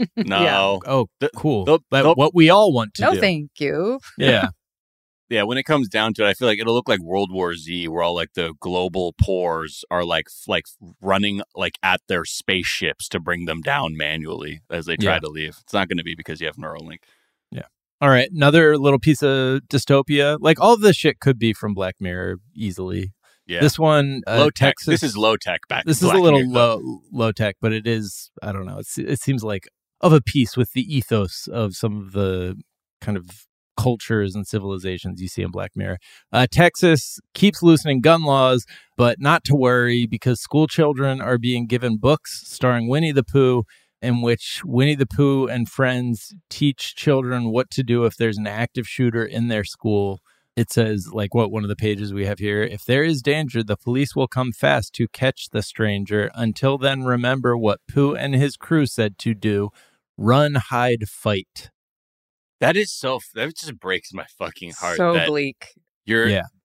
No. Oh, The- cool. the- But the- what we all want to No, do. thank you. Yeah. Yeah, when it comes down to it, I feel like it'll look like World War Z, where all like the global pores are like f- like running like at their spaceships to bring them down manually as they try Yeah. to leave. It's not going to be because you have Neuralink. All right. Another little piece of dystopia. Like all of this shit could be from Black Mirror easily. Yeah, This one, uh, low tech. Texas, This is low tech. Back. This is Black a little Mirror, though. low low tech, but it is, I don't know. It's, it seems like of a piece with the ethos of some of the kind of cultures and civilizations you see in Black Mirror. Uh, Texas keeps loosening gun laws, but not to worry because school children are being given books starring Winnie the Pooh, in which Winnie the Pooh and friends teach children what to do if there's an active shooter in their school. It says, like what one of the pages we have here, if there is danger, the police will come fast to catch the stranger. Until then, remember what Pooh and his crew said to do. Run, hide, fight. That is so. That just breaks my fucking heart. So that bleak. You're Yeah.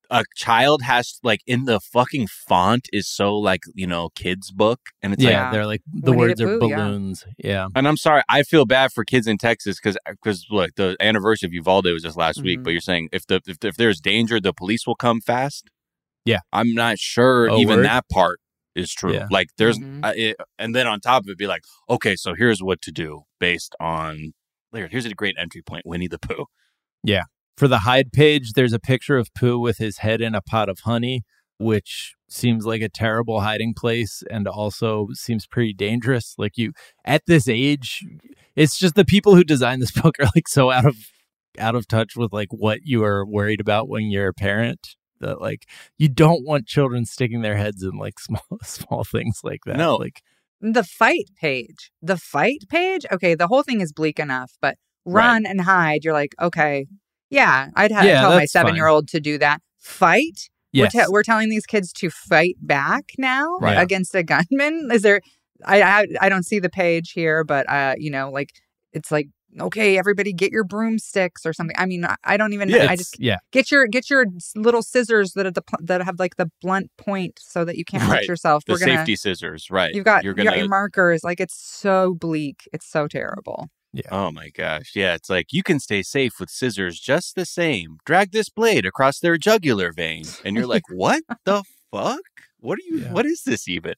a child has like in the fucking font is so like, you know, kids book. And it's yeah, like, they're like the Winnie words the are Pooh, yeah. balloons. Yeah. and I'm sorry, I feel bad for kids in Texas because because look, the anniversary of Uvalde was just last week. Mhm. But you're saying if the if, if there's danger, the police will come fast. Yeah. I'm not sure Oh, even word? that part is true. Yeah. Like there's Mhm. uh, it, and then on top of it, be like, okay, so here's what to do based on. Here, here's a great entry point: Winnie the Pooh. Yeah. For the Hyde page, there's a picture of Pooh with his head in a pot of honey, which seems like a terrible hiding place and also seems pretty dangerous. Like you, at this age, it's just the people who designed this book are like so out of out of touch with like what you are worried about when you're a parent. That like you don't want children sticking their heads in like small small things like that. No. Like The fight page. The fight page? Okay, the whole thing is bleak enough, but run and hide, you're like, okay, yeah, I'd have Yeah, tell my that's fine. seven-year-old to do that. Fight? Yes. We're, te- we're telling these kids to fight back now Right. against a gunman? Is there... I, I I don't see the page here, but, uh, you know, like, it's like, okay, everybody get your broomsticks or something. I mean, I, I don't even... Yeah, I it's- just... yeah. Get your get your little scissors that are the pl- that have like the blunt point so that you can't hurt Right. yourself. The We're gonna, safety scissors, right? You've got, You're you got gonna. your markers. Like, it's so bleak. It's so terrible. Oh my gosh. Yeah, it's like you can stay safe with scissors just the same. Drag this blade across their jugular vein. And you're like, what the fuck? What are you Yeah. what is this even?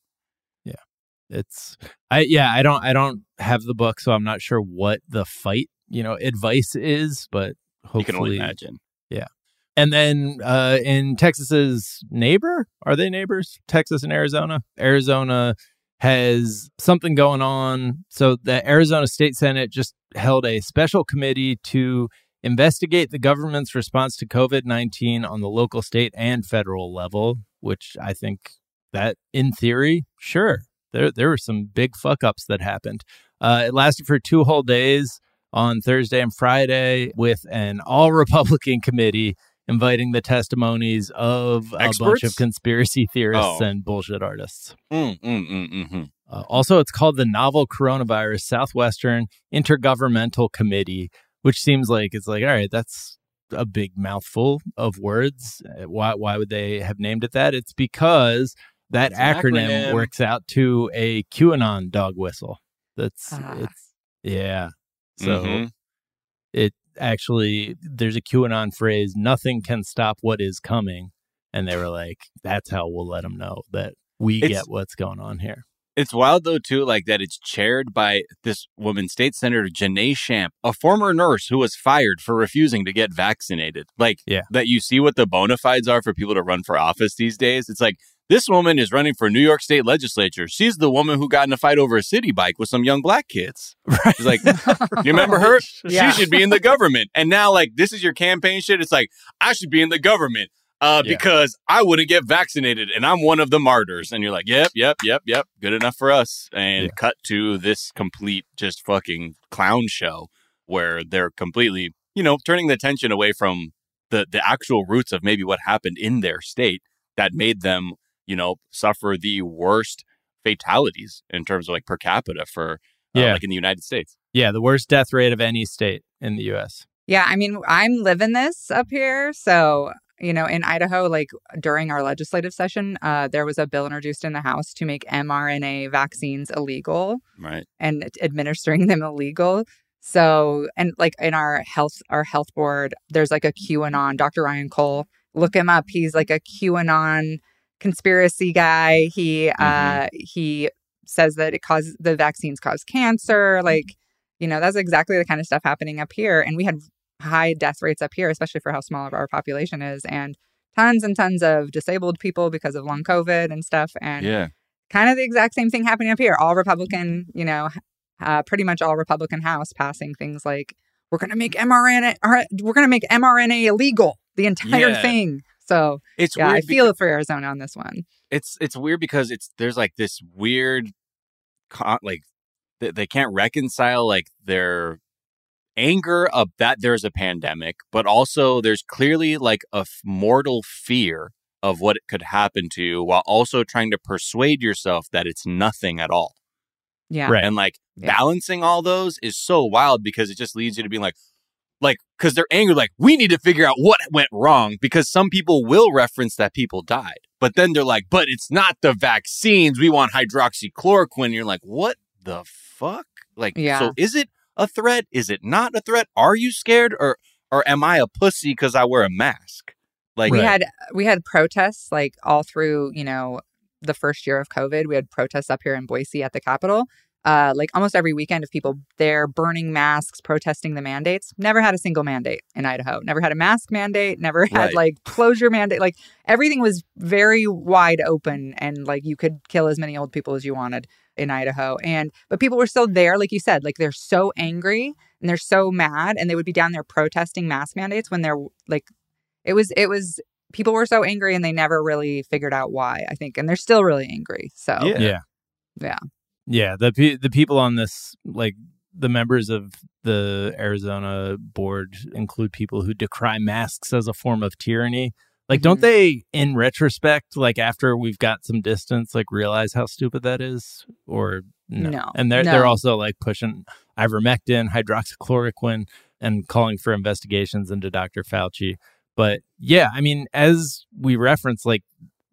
it's I yeah, I don't I don't have the book, so I'm not sure what the fight, you know, advice is, but hopefully You can only imagine. Yeah. And then uh, in Texas's neighbor, are they neighbors? Texas and Arizona? Arizona has something going on. So the Arizona State Senate just held a special committee to investigate the government's response to COVID nineteen on the local, state, and federal level, which I think that in theory, sure, there there were some big fuck ups that happened. Uh, it lasted for two whole days on Thursday and Friday with an all Republican committee inviting the testimonies of Experts? a bunch of conspiracy theorists Oh. and bullshit artists. Mm, mm, mm, mm, mm. Uh, also, it's called the Novel Coronavirus Southwestern Intergovernmental Committee, which seems like it's like, all right, that's a big mouthful of words. Uh, Why, why would they have named it that? It's because that It's an acronym, acronym. works out to a QAnon dog whistle. That's Ah. it's yeah. So Mhm. it actually there's a QAnon phrase, nothing can stop what is coming, and they were like, that's how we'll let them know that we It's- get what's going on here. It's wild, though, too, like that it's chaired by this woman, State Senator Janae Shamp, a former nurse who was fired for refusing to get vaccinated. Like, Yeah. that you see what the bona fides are for people to run for office these days. It's like, this woman is running for New York State legislature. She's the woman who got in a fight over a city bike with some young black kids. Right. She's like, you remember her? Yeah. She should be in the government. And now, like, this is your campaign shit. It's like, I should be in the government. Uh, Yeah. because I wouldn't get vaccinated and I'm one of the martyrs. And you're like, yep, yep, yep, yep. Good enough for us. And Yeah. cut to this complete just fucking clown show where they're completely, you know, turning the attention away from the, the actual roots of maybe what happened in their state that made them, you know, suffer the worst fatalities in terms of like per capita for uh, Yeah. like in the United States. Yeah, the worst death rate of any state in the U S. Yeah, I mean, I'm living this up here. So, you know, in Idaho, like during our legislative session, uh, there was a bill introduced in the House to make mRNA vaccines illegal Right. and administering them illegal. So, and like in our health, our health board, there's like a QAnon, Doctor Ryan Cole, look him up. He's like a QAnon conspiracy guy. He, uh, he says that it causes, the vaccines cause cancer. Like, you know, that's exactly the kind of stuff happening up here. And we had high death rates up here, especially for how small our population is, and tons and tons of disabled people because of long COVID and stuff. And Yeah. kind of the exact same thing happening up here. All Republican, you know, uh, pretty much all Republican House passing things like, we're going to make mRNA, or we're going to make mRNA illegal, the entire Yeah. thing. So It's yeah, I weird feel it for Arizona on this one. it's it's weird because it's there's like this weird con- like th- they can't reconcile like their anger of that there's a pandemic, but also there's clearly like a f- mortal fear of what it could happen to you, while also trying to persuade yourself that it's nothing at all. Yeah. Right. And like Yeah. balancing all those is so wild because it just leads you to being like, like, because they're angry, like, we need to figure out what went wrong, because some people will reference that people died. But then they're like, but it's not the vaccines. We want hydroxychloroquine. You're like, what the fuck? Like, Yeah. so is it a threat? Is it not a threat? Are you scared? Or or am I a pussy because I wear a mask? Like, we had we had protests like all through, you know, the first year of COVID. We had protests up here in Boise at the Capitol. Uh, like almost every weekend of people there burning masks, protesting the mandates. Never had a single mandate in Idaho. Never had a mask mandate. Never had Right. like closure mandate. Like everything was very wide open, and like you could kill as many old people as you wanted in Idaho. And but people were still there, like you said, like they're so angry and they're so mad, and they would be down there protesting mask mandates when they're like, it was it was people were so angry and they never really figured out why, I think, and they're still really angry. So Yeah. Yeah. yeah. Yeah, the pe- the people on this, like the members of the Arizona board, include people who decry masks as a form of tyranny. Like, don't they, in retrospect, like after we've got some distance, like realize how stupid that is? Or no? No. And they're No. they're also like pushing ivermectin, hydroxychloroquine, and calling for investigations into Doctor Fauci. But yeah, I mean, as we reference, like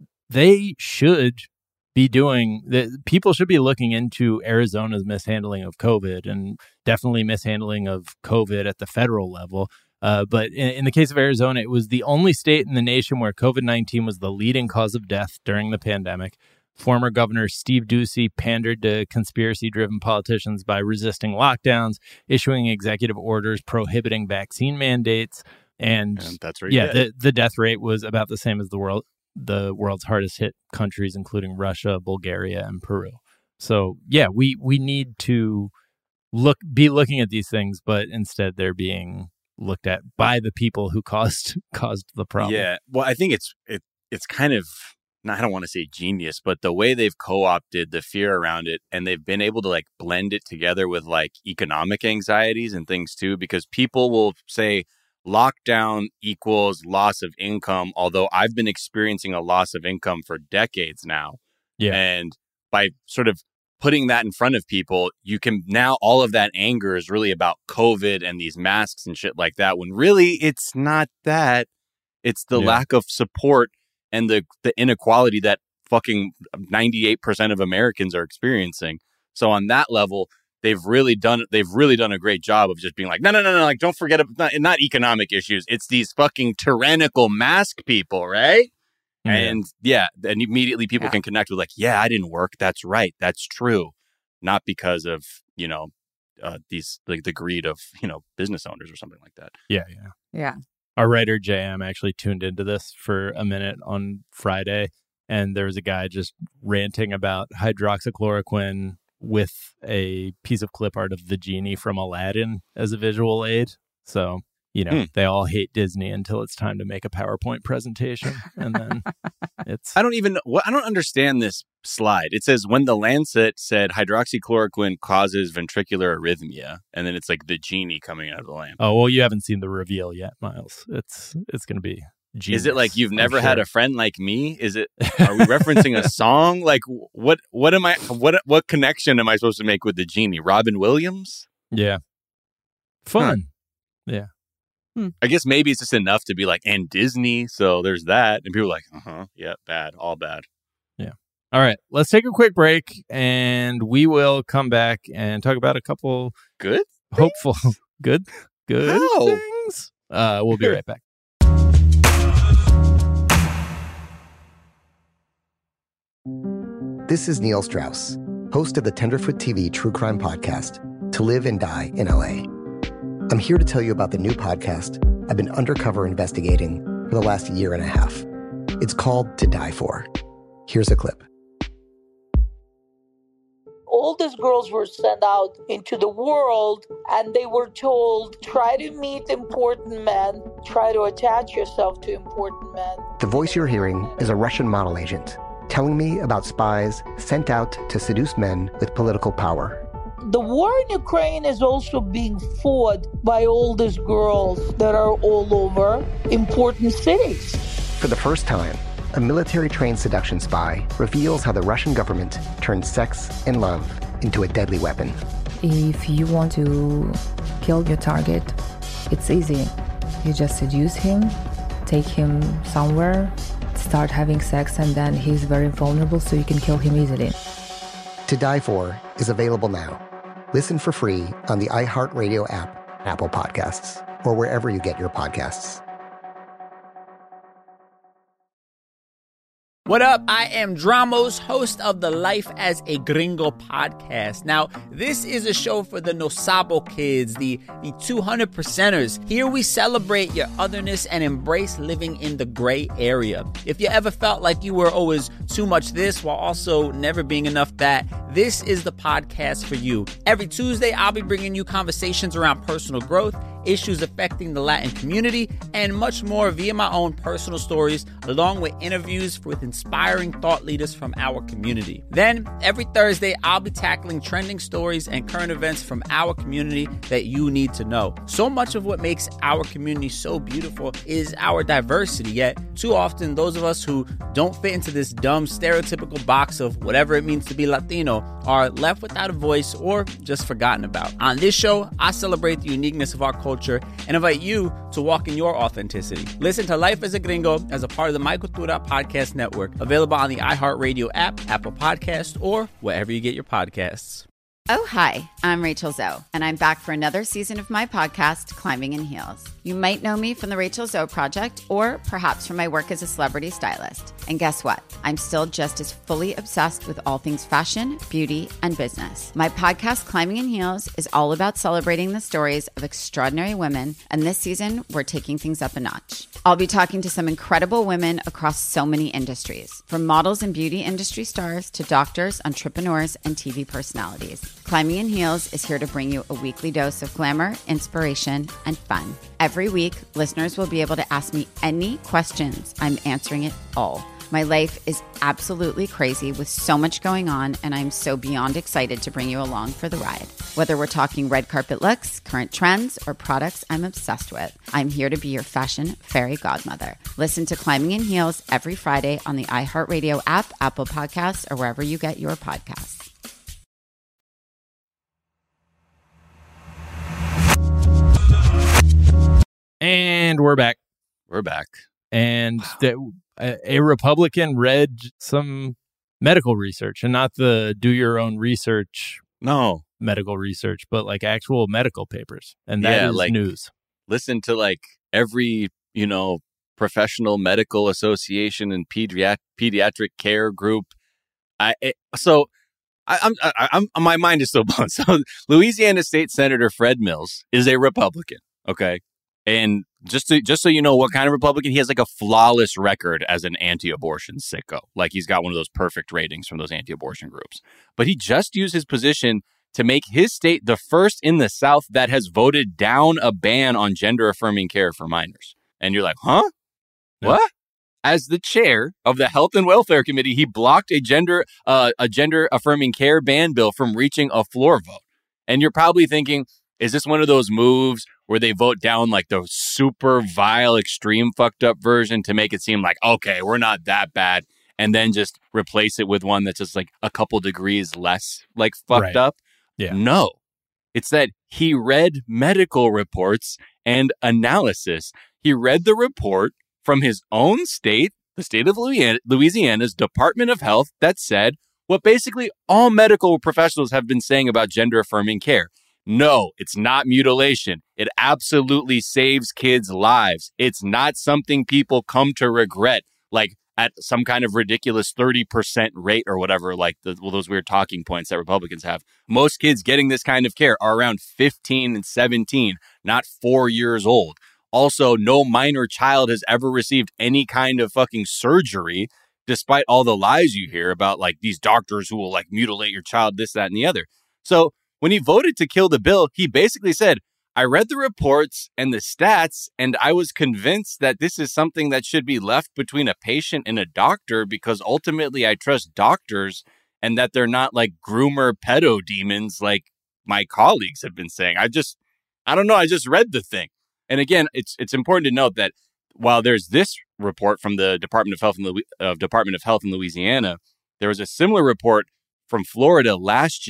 they should be doing that. People should be looking into Arizona's mishandling of COVID, and definitely mishandling of COVID at the federal level. Uh, but in, in the case of Arizona, it was the only state in the nation where COVID nineteen was the leading cause of death during the pandemic. Former Governor Steve Ducey pandered to conspiracy-driven politicians by resisting lockdowns, issuing executive orders prohibiting vaccine mandates, and, And that's where you yeah, get the, the death rate was about the same as the world. the world's hardest hit countries, including Russia, Bulgaria, and Peru. So yeah, we, we need to look, be looking at these things, but instead they're being looked at by the people who caused, caused the problem. Yeah. Well, I think it's, it, it's kind of, I don't want to say genius, but the way they've co-opted the fear around it, and they've been able to like blend it together with like economic anxieties and things too, because people will say, lockdown equals loss of income, although I've been experiencing a loss of income for decades now. Yeah. And by sort of putting that in front of people, you can now, all of that anger is really about COVID and these masks and shit like that, when really it's not that. It's the Yeah. lack of support and the, the inequality that fucking ninety-eight percent of Americans are experiencing. So on that level, They've really done. They've really done a great job of just being like, no, no, no, no. Like, don't forget about not, not economic issues. It's these fucking tyrannical mask people, right? Yeah. And yeah, and immediately people Yeah. can connect with like, yeah, I didn't work. That's right. That's true. Not because of you know uh, these like the greed of you know business owners or something like that. Yeah. Yeah. Yeah. Our writer J M actually tuned into this for a minute on Friday, and there was a guy just ranting about hydroxychloroquine with a piece of clip art of the genie from Aladdin as a visual aid. So, you know, Hmm. they all hate Disney until it's time to make a PowerPoint presentation. And then it's... I don't even what I don't understand this slide. It says when the Lancet said hydroxychloroquine causes ventricular arrhythmia, and then it's like the genie coming out of the lamp. Oh, well, you haven't seen the reveal yet, Miles. It's it's going to be genius. Is it like you've I'm never had sure. a friend like me? Is it? Are we referencing a song? Like what? What am I? What? What connection am I supposed to make with the genie? Robin Williams? Yeah. Fun. Yeah. I guess maybe it's just enough to be like, and Disney. So there's that, and people are like, uh huh, yeah, bad, all bad. Yeah. All right. Let's take a quick break, and we will come back and talk about a couple Good, hopeful, good, good How? things. Uh, we'll be right back. This is Neil Strauss, host of the Tenderfoot T V true crime podcast, To Live and Die in L A. I'm here to tell you about the new podcast I've been undercover investigating for the last year and a half. It's called To Die For. Here's a clip. All these girls were sent out into the world and they were told, try to meet important men, try to attach yourself to important men. The voice you're hearing is a Russian model agent telling me about spies sent out to seduce men with political power. The war in Ukraine is also being fought by all these girls that are all over important cities. For the first time, a military-trained seduction spy reveals how the Russian government turned sex and love into a deadly weapon. If you want to kill your target, It's easy. You just seduce him, take him somewhere, start having sex, and then he's very vulnerable, so you can kill him easily. To Die For is available now. Listen for free on the iHeartRadio app, Apple Podcasts, or wherever you get your podcasts. What up? I am Dramos, host of the Life as a Gringo podcast. Now, this is a show for the No Sabo kids, the, the two hundred percenters. Here we celebrate your otherness and embrace living in the gray area. If you ever felt like you were always too much this while also never being enough that, this is the podcast for you. Every Tuesday, I'll be bringing you conversations around personal growth, issues affecting the Latin community, and much more via my own personal stories, along with interviews with inspiring thought leaders from our community. Then, every Thursday, I'll be tackling trending stories and current events from our community that you need to know. So much of what makes our community so beautiful is our diversity, yet too often those of us who don't fit into this dumb stereotypical box of whatever it means to be Latino are left without a voice or just forgotten about. On this show, I celebrate the uniqueness of our culture and invite you to walk in your authenticity. Listen to Life as a Gringo as a part of the My Cultura Podcast Network, available on the iHeartRadio app, Apple Podcasts, or wherever you get your podcasts. Oh, hi, I'm Rachel Zoe, and I'm back for another season of my podcast, Climbing in Heels. You might know me from the Rachel Zoe Project, or perhaps from my work as a celebrity stylist. And guess what? I'm still just as fully obsessed with all things fashion, beauty, and business. My podcast, Climbing in Heels, is all about celebrating the stories of extraordinary women, and this season, we're taking things up a notch. I'll be talking to some incredible women across so many industries, from models and beauty industry stars to doctors, entrepreneurs, and T V personalities. Climbing in Heels is here to bring you a weekly dose of glamour, inspiration, and fun. Every week, listeners will be able to ask me any questions. I'm answering it all. My life is absolutely crazy with so much going on, and I'm so beyond excited to bring you along for the ride. Whether we're talking red carpet looks, current trends, or products I'm obsessed with, I'm here to be your fashion fairy godmother. Listen to Climbing in Heels every Friday on the iHeartRadio app, Apple Podcasts, or wherever you get your podcasts. And we're back. We're back. And the, a, a Republican read some medical research, and not the do your own research. No. Medical research, but like actual medical papers. And that yeah, is like, news. Listen to like every, you know, professional medical association and pediat- pediatric care group. I it, so I, I'm I, I'm my mind is so blown. So Louisiana State Senator Fred Mills is a Republican. Okay. And just to, just so you know what kind of Republican, he has like a flawless record as an anti-abortion sicko. Like he's got one of those perfect ratings from those anti-abortion groups. But he just used his position to make his state the first in the South that has voted down a ban on gender-affirming care for minors. And you're like, huh? No. What? As the chair of the Health and Welfare Committee, he blocked a gender uh, a gender-affirming care ban bill from reaching a floor vote. And you're probably thinking, is this one of those moves where they vote down like the super vile, extreme fucked up version to make it seem like, okay, we're not that bad, and then just replace it with one that's just like a couple degrees less like fucked Right. up? Yeah. No. It's that he read medical reports and analysis. He read the report from his own state, the state of Louisiana, Louisiana's Department of Health, that said what basically all medical professionals have been saying about gender-affirming care. No, it's not mutilation. It absolutely saves kids' lives. It's not something people come to regret, like at some kind of ridiculous thirty percent rate or whatever, like the, well, those weird talking points that Republicans have. Most kids getting this kind of care are around fifteen and seventeen, not four years old. Also, no minor child has ever received any kind of fucking surgery, despite all the lies you hear about like these doctors who will like mutilate your child, this, that, and the other. So when he voted to kill the bill, he basically said, I read the reports and the stats, and I was convinced that this is something that should be left between a patient and a doctor because ultimately I trust doctors and that they're not like groomer pedo demons like my colleagues have been saying. I just, I don't know. I just read the thing. And again, it's it's important to note that while there's this report from the Department of Health in Louis- uh, Department of Health in Louisiana, there was a similar report from Florida last year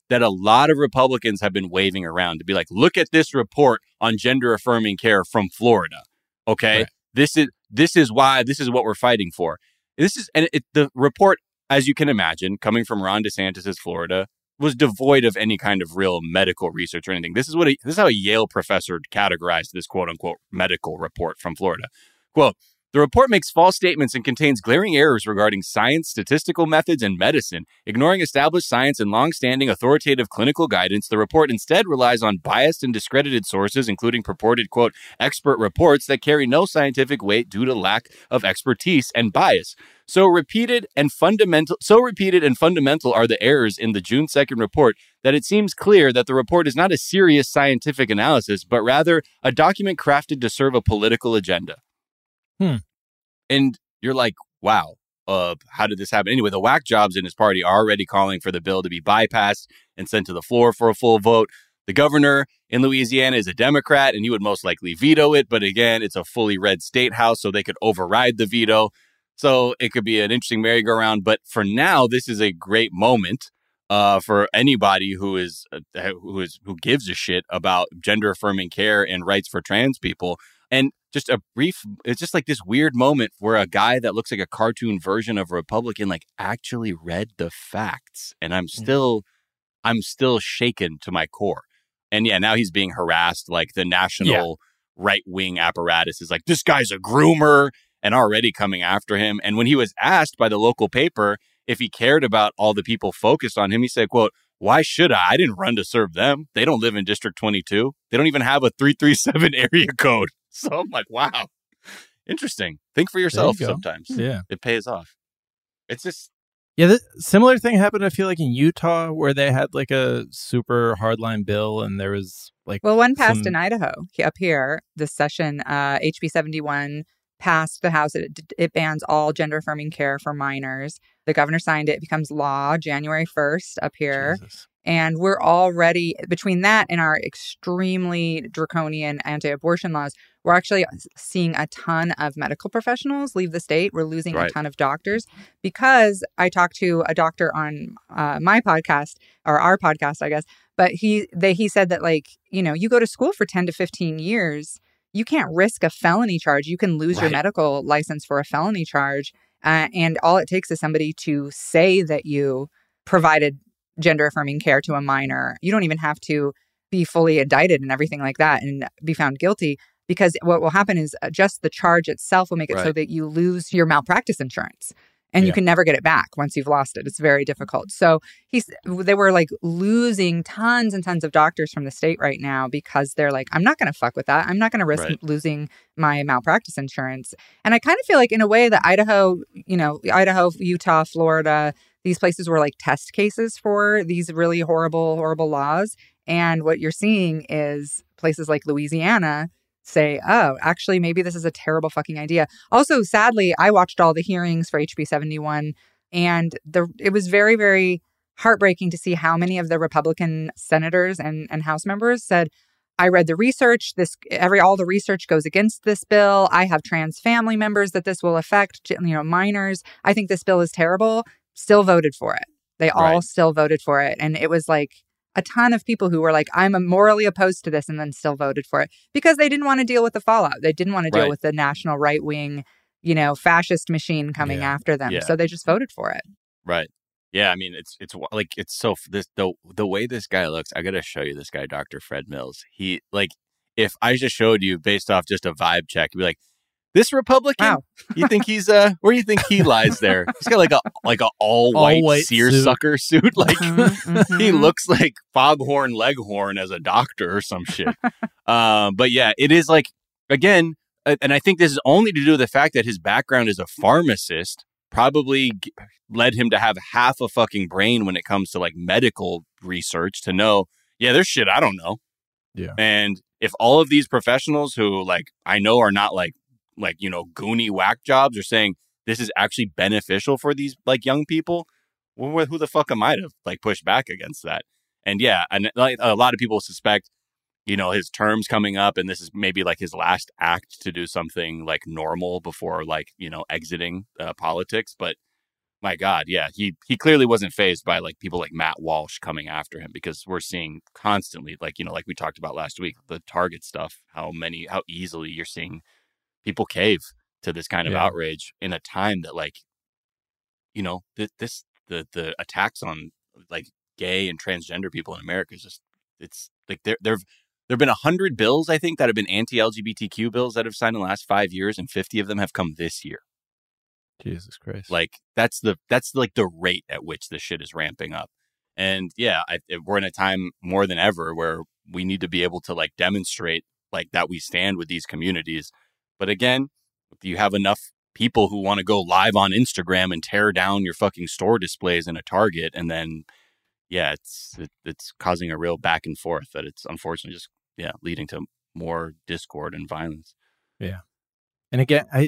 that a lot of Republicans have been waving around to be like, look at this report on gender affirming care from Florida. Okay. Right. This is, this is why, this is what we're fighting for. This is, and it, the report, as you can imagine, coming from Ron DeSantis's Florida, was devoid of any kind of real medical research or anything. This is what a, this is how a Yale professor categorized this quote unquote medical report from Florida. Quote, the report makes false statements and contains glaring errors regarding science, statistical methods, and medicine. Ignoring established science and long-standing authoritative clinical guidance, the report instead relies on biased and discredited sources, including purported, quote, expert reports that carry no scientific weight due to lack of expertise and bias. So repeated and fundamental, so repeated and fundamental are the errors in the June second report that it seems clear that the report is not a serious scientific analysis, but rather a document crafted to serve a political agenda. Hmm. And you're like, wow, uh, how did this happen? Anyway, the whack jobs in his party are already calling for the bill to be bypassed and sent to the floor for a full vote. The governor in Louisiana is a Democrat, and he would most likely veto it. But again, it's a fully red state house, so they could override the veto. So it could be an interesting merry-go-round. But for now, this is a great moment uh, for anybody who is uh, who is who gives a shit about gender-affirming care and rights for trans people. And just a brief, it's just like this weird moment where a guy that looks like a cartoon version of a Republican, like actually read the facts. And I'm still, mm-hmm. I'm still shaken to my core. And yeah, now he's being harassed. Like the national yeah. right wing apparatus is like, this guy's a groomer and already coming after him. And when he was asked by the local paper if he cared about all the people focused on him, he said, quote, why should I? I didn't run to serve them. They don't live in District twenty-two. They don't even have a three three seven area code. So I'm like, wow, interesting. Think for yourself you sometimes. Yeah. It pays off. It's just. Yeah, the similar thing happened, I feel like, in Utah, where they had like a super hardline bill and there was like. Well, one passed some... in Idaho up here this session. Uh, H B seventy-one passed the House. It, it bans all gender affirming care for minors. The governor signed it. It becomes law January first up here. Jesus. And we're already, between that and our extremely draconian anti-abortion laws, we're actually seeing a ton of medical professionals leave the state. We're losing right. a ton of doctors because I talked to a doctor on uh, my podcast, or our podcast, I guess. But he they, he said that, like, you know, you go to school for ten to fifteen years, you can't risk a felony charge. You can lose right. your medical license for a felony charge. Uh, and all it takes is somebody to say that you provided gender affirming care to a minor. You don't even have to be fully indicted and everything like that and be found guilty, because what will happen is just the charge itself will make it right. so that you lose your malpractice insurance and yeah. you can never get it back once you've lost it. It's very difficult. So he's they were like losing tons and tons of doctors from the state right now because they're like, I'm not going to fuck with that. I'm not going to risk right. losing my malpractice insurance. And I kind of feel like in a way that Idaho, you know, Idaho, Utah, Florida, these places were like test cases for these really horrible, horrible laws. And what you're seeing is places like Louisiana say, oh, actually, maybe this is a terrible fucking idea. Also, sadly, I watched all the hearings for H B seventy-one, and the it was very, very heartbreaking to see how many of the Republican senators and, and House members said, I read the research. This every all the research goes against this bill. I have trans family members that this will affect, you know, minors. I think this bill is terrible. Still voted for it. They all right. still voted for it. And it was like a ton of people who were like, I'm morally opposed to this, and then still voted for it because they didn't want to deal with the fallout. They didn't want to deal right. with the national right wing, you know, fascist machine coming yeah. after them. Yeah. So they just voted for it. Right. Yeah. I mean, it's it's like it's so this the the way this guy looks. I got to show you this guy, Doctor Fred Mills. He like if I just showed you based off just a vibe check, you'd be like, this Republican, wow. you think he's uh where do you think he lies there? He's got like a like a all white, all white seersucker suit. suit. Like mm-hmm, mm-hmm. he looks like Foghorn Leghorn as a doctor or some shit. um, but yeah, it is like again, and I think this is only to do with the fact that his background as a pharmacist probably g- led him to have half a fucking brain when it comes to like medical research to know, yeah, there's shit I don't know. Yeah, and if all of these professionals who like I know are not like. like, you know, goony whack jobs are saying this is actually beneficial for these like young people. Well, who the fuck am I to like push back against that? And yeah, and like, a lot of people suspect, you know, his term's coming up and this is maybe like his last act to do something like normal before like, you know, exiting uh, politics. But my God, yeah, he he clearly wasn't fazed by like people like Matt Walsh coming after him, because we're seeing constantly, like, you know, like we talked about last week, the Target stuff, how many, how easily you're seeing people cave to this kind of Yeah. outrage in a time that, like, you know, th- this the the attacks on like gay and transgender people in America is just, it's like there there there have been a hundred bills, I think, that have been anti-L G B T Q bills that have signed in the last five years, and fifty of them have come this year. Jesus Christ. Like that's the that's like the rate at which this shit is ramping up. And yeah, I, we're in a time more than ever where we need to be able to like demonstrate like that we stand with these communities. But again, if you have enough people who want to go live on Instagram and tear down your fucking store displays in a Target, and then yeah, it's it, it's causing a real back and forth that it's unfortunately just yeah leading to more discord and violence. Yeah. And again, I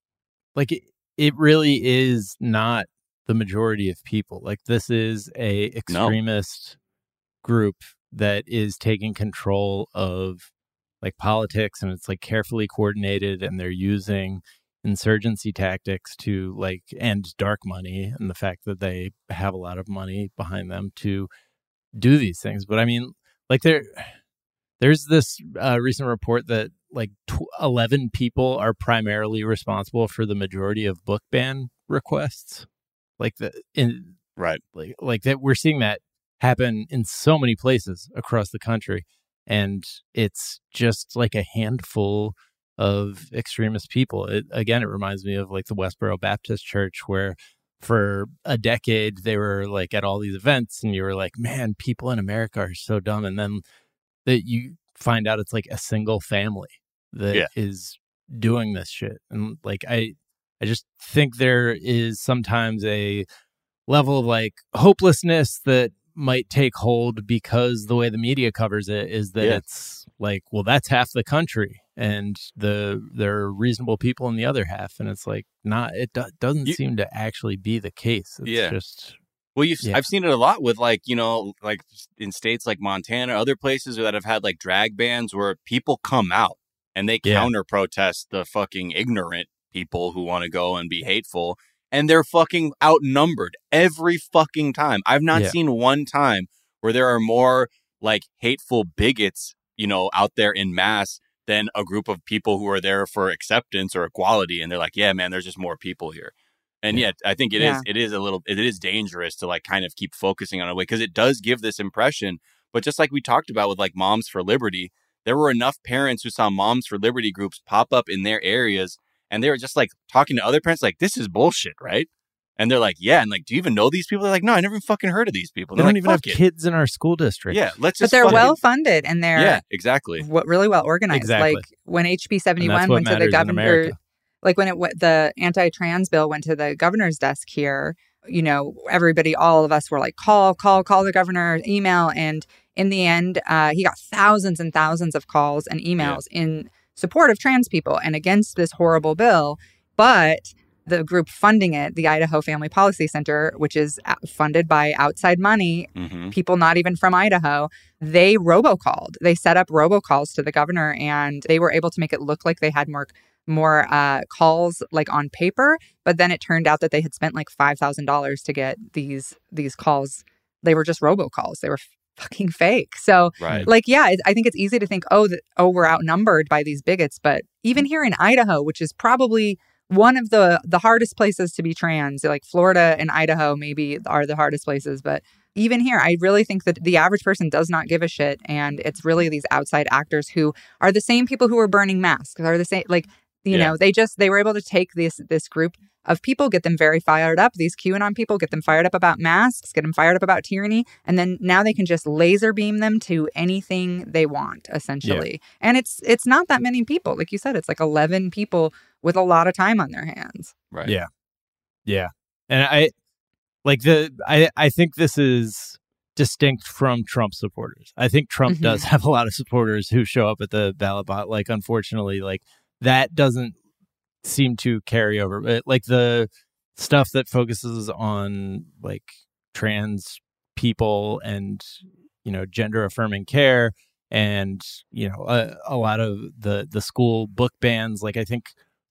like it, it really is not the majority of people. Like, this is a extremist no. group that is taking control of like politics, and it's like carefully coordinated, and they're using insurgency tactics to like end dark money and the fact that they have a lot of money behind them to do these things. But I mean, like there there's this uh, recent report that like tw- eleven people are primarily responsible for the majority of book ban requests. Like the in right like like that we're seeing that happen in so many places across the country, and it's just like a handful of extremist people. It, again, it reminds me of like the Westboro Baptist Church, where for a decade they were like at all these events, and you were like, man, people in America are so dumb. And then that you find out it's like a single family that yeah. is doing this shit. And like, I, I just think there is sometimes a level of like hopelessness that might take hold because the way the media covers it is that yeah. it's like, well, that's half the country, and the there are reasonable people in the other half, and it's like not. It do, doesn't you, seem to actually be the case. It's yeah. just well, you've yeah. I've seen it a lot with like you know like in states like Montana, other places that have had like drag bans where people come out and they yeah. counter protest the fucking ignorant people who want to go and be hateful. And they're fucking outnumbered every fucking time. I've not yeah. seen one time where there are more like hateful bigots, you know, out there in mass than a group of people who are there for acceptance or equality. And they're like, yeah, man, there's just more people here. And yet I think it Yeah. is it is a little it is dangerous to like kind of keep focusing on it, because it does give this impression. But just like we talked about with like Moms for Liberty, there were enough parents who saw Moms for Liberty groups pop up in their areas. And they were just like talking to other parents like, this is bullshit, right? And they're like, yeah. And like, do you even know these people? They're like, no, I never even fucking heard of these people. They They're don't like, even have Fuck it. kids in our school district. Yeah, let's But just they're fucking- well funded, and they're Yeah, exactly. what really well organized. Exactly. Like when H B And seventy-one that's what went to the matters in governor, America. like when it went, the anti-trans bill went to the governor's desk here, you know, everybody, all of us were like, call, call, call the governor, email. And in the end, uh, he got thousands and thousands of calls and emails yeah. in support of trans people and against this horrible bill. But the group funding it, the Idaho Family Policy Center, which is funded by outside money, mm-hmm. people not even from Idaho, they robocalled. They set up robocalls to the governor, and they were able to make it look like they had more more uh, calls like on paper. But then it turned out that they had spent like five thousand dollars to get these these calls. They were just robocalls. They were fucking fake. So right. like, yeah, I think it's easy to think, oh, that, oh, we're outnumbered by these bigots. But even here in Idaho, which is probably one of the the hardest places to be trans, like Florida and Idaho maybe are the hardest places. But even here, I really think that the average person does not give a shit. And it's really these outside actors who are the same people who are burning masks, are the same, like, you Yeah. know, they just, they were able to take this this group of people, get them very fired up. These QAnon people, get them fired up about masks, get them fired up about tyranny. And then now they can just laser beam them to anything they want, essentially. And it's it's not that many people. Like you said, it's like eleven people with a lot of time on their hands. Right. Yeah. Yeah. And I like the I, I think this is distinct from Trump supporters. I think Trump Mhm. does have a lot of supporters who show up at the ballot box. Like, unfortunately, like that doesn't seem to carry over. But like the stuff that focuses on like trans people and, you know, gender affirming care and, you know, a, a lot of the the school book bans. Like, I think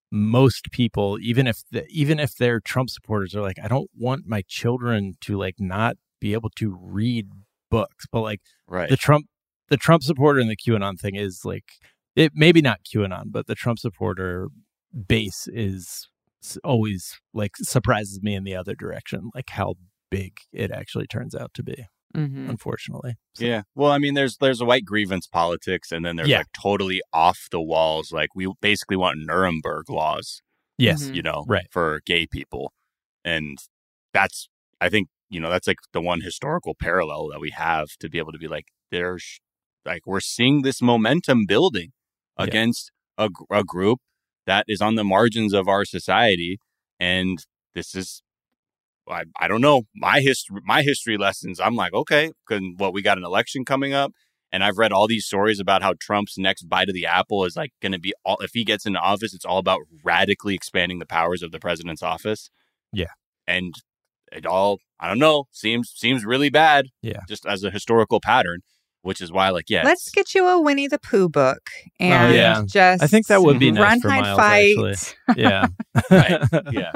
most people, even if the, even if they're Trump supporters, are like, I don't want my children to like not be able to read books. But like right. the Trump the Trump supporter and the QAnon thing is like, it maybe not QAnon, but the Trump supporter base is always like surprises me in the other direction, like how big it actually turns out to be. Mm-hmm. Unfortunately. So. Yeah. Well, I mean, there's there's a white grievance politics, and then there's yeah. like totally off the walls. Like we basically want Nuremberg laws. Yes. You know, right. for gay people. And that's, I think, you know, that's like the one historical parallel that we have to be able to be like, there's like, we're seeing this momentum building yeah. against a, a group that is on the margins of our society. And this is, I, I don't know, my history, my history lessons. I'm like, okay, because what we got an election coming up, and I've read all these stories about how Trump's next bite of the apple is like going to be all, if he gets into office, it's all about radically expanding the powers of the president's office. Yeah, and it all, I don't know, seems seems really bad. Yeah, just as a historical pattern, which is why, like, yeah, let's get you a Winnie the Pooh book and oh, yeah. just I think that would be nice run, for hide, Miles, fight. Actually. Yeah, right. Yeah.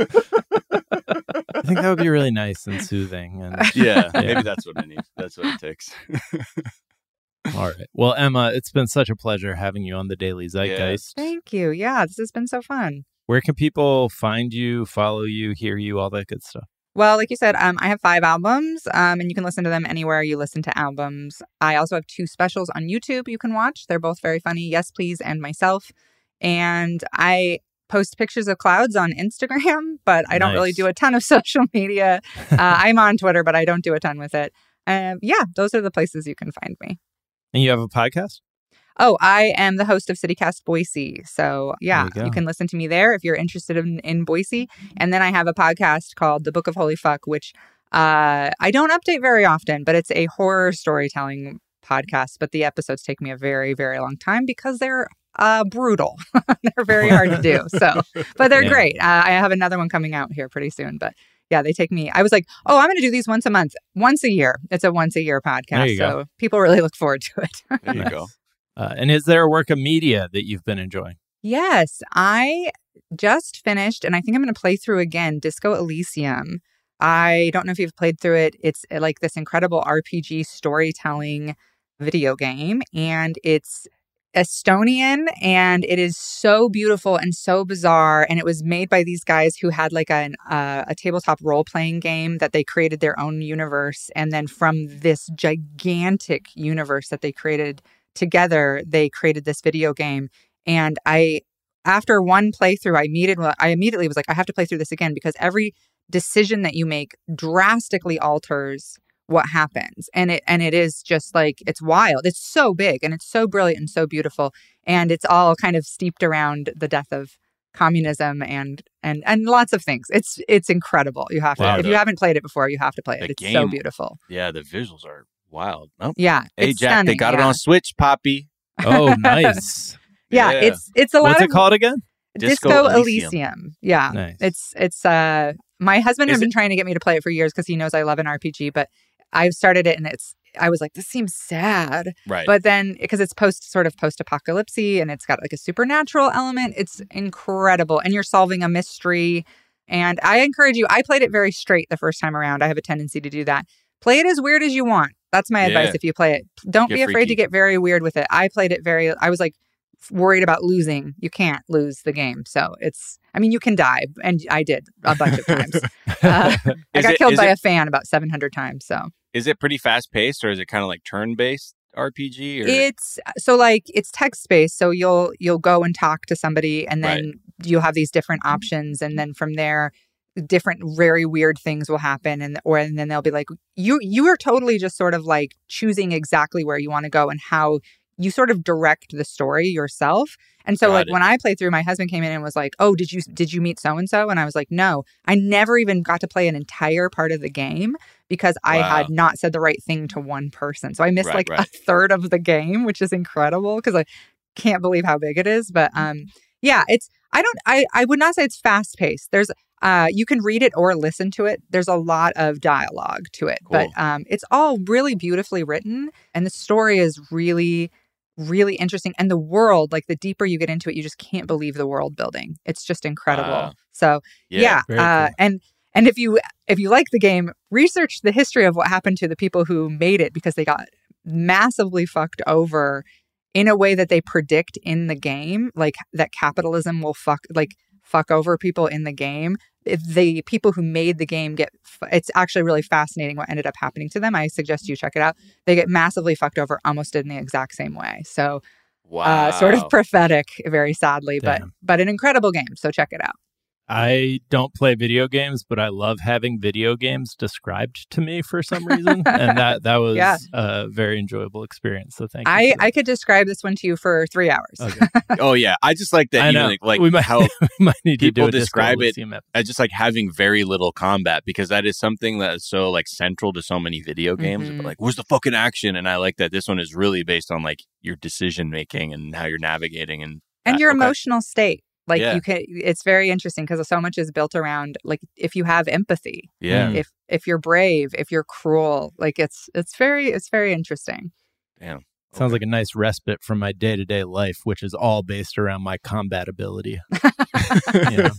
I think that would be really nice and soothing. And yeah, yeah, maybe that's what it needs. That's what it takes. All right. Well, Emma, it's been such a pleasure having you on the Daily Zeitgeist. Yeah. Thank you. Yeah, this has been so fun. Where can people find you, follow you, hear you, all that good stuff? Well, like you said, um, I have five albums, um, and you can listen to them anywhere you listen to albums. I also have two specials on YouTube you can watch. They're both very funny. Yes, Please and Myself. And I post pictures of clouds on Instagram, but I don't nice. really do a ton of social media. Uh, I'm on Twitter, but I don't do a ton with it. Um, yeah, those are the places you can find me. And you have a podcast? Oh, I am the host of CityCast Boise. So yeah, you, you can listen to me there if you're interested in, in Boise. And then I have a podcast called The Book of Holy Fuck, which uh, I don't update very often, but it's a horror storytelling podcast. But the episodes take me a very, very long time because they're uh, brutal. They're very hard to do. So, but they're yeah. great. Uh, I have another one coming out here pretty soon, but yeah, they take me. I was like, oh, I'm going to do these once a month, once a year. It's a once a year podcast. So go. people really look forward to it. There you go. Uh, and is there a work of media that you've been enjoying? Yes, I just finished, and I think I'm going to play through again, Disco Elysium. I don't know if you've played through it. It's like this incredible R P G storytelling video game, and it's Estonian, and it is so beautiful and so bizarre. And it was made by these guys who had like an, uh, a tabletop role-playing game that they created their own universe. And then from this gigantic universe that they created together, they created this video game. And I, after one playthrough, I immediately, I immediately was like, I have to play through this again, because every decision that you make drastically alters what happens. And it, and it is just like, it's wild. It's so big and it's so brilliant and so beautiful. And it's all kind of steeped around the death of communism and, and, and lots of things. It's, it's incredible. You have to, wow, if the, you haven't played it before, you have to play it. It's game, so beautiful. Yeah. The visuals are wild. Oh. Yeah. Hey, Jack, stunning, they got yeah. it on Switch, Poppy. Oh, nice. yeah, yeah. It's, it's a lot What's of. it called again? Disco, Disco Elysium. Elysium. Yeah. Nice. It's, it's, uh, my husband Is has been it? trying to get me to play it for years because he knows I love an R P G, but I've started it and it's, I was like, this seems sad. Right. But then because it's post sort of post-apocalypse and it's got like a supernatural element, it's incredible. And you're solving a mystery. And I encourage you, I played it very straight the first time around. I have a tendency to do that. Play it as weird as you want. That's my advice Yeah. if you play it. Don't Get be afraid freaky. to get very weird with it. I played it very, I was like worried about losing. You can't lose the game. So it's, I mean, you can die. And I did a bunch of times. Uh, I Is got it- killed is by it- a fan about seven hundred times. So. Is it pretty fast paced, or is it kind of like turn based R P G? Or? It's so like it's text based. So you'll you'll go and talk to somebody, and then Right. you'll have these different options, and then from there, different very weird things will happen, and or and then they'll be like, you you are totally just sort of like choosing exactly where you want to go and how you sort of direct the story yourself. And so Got like it. when I played through, my husband came in and was like, oh, did you did you meet so and so? And I was like, no, I never even got to play an entire part of the game because I Wow. had not said the right thing to one person. So I missed Right, like right. a third of the game, which is incredible because I can't believe how big it is. But um, yeah, it's I don't I I would not say it's fast paced. There's uh you can read it or listen to it. There's a lot of dialogue to it, Cool. but um, it's all really beautifully written, and the story is really really interesting. And the world, like the deeper you get into it, you just can't believe the world building. It's just incredible. Wow. So Yeah, yeah, uh, cool. and and if you if you like the game, research the history of what happened to the people who made it, because they got massively fucked over in a way that they predict in the game, like that capitalism will fuck like fuck over people in the game. If the people who made the game get, it's actually really fascinating what ended up happening to them. I suggest you check it out. They get massively fucked over almost in the exact same way. So, Wow. uh, sort of prophetic, very sadly, but Damn. but an incredible game. So check it out. I don't play video games, but I love having video games described to me for some reason. And that, that was Yeah. a very enjoyable experience. So thank you. I, for that. I could describe this one to you for three hours. Okay. Oh yeah, I just like that. I You know, know. like, like We might- how we might need to do people a Disco describe it Elysium episode. as just like having very little combat, because that is something that is so like central to so many video games. Mhm. But like, where's the fucking action? And I like that this one is really based on like your decision making and how you're navigating and And uh, your okay. emotional state. Like Yeah. you can, it's very interesting because so much is built around like if you have empathy, Yeah. if if you're brave, if you're cruel, like it's it's very it's very interesting. Damn. Sounds like a nice respite from my day to day life, which is all based around my combat ability. You know?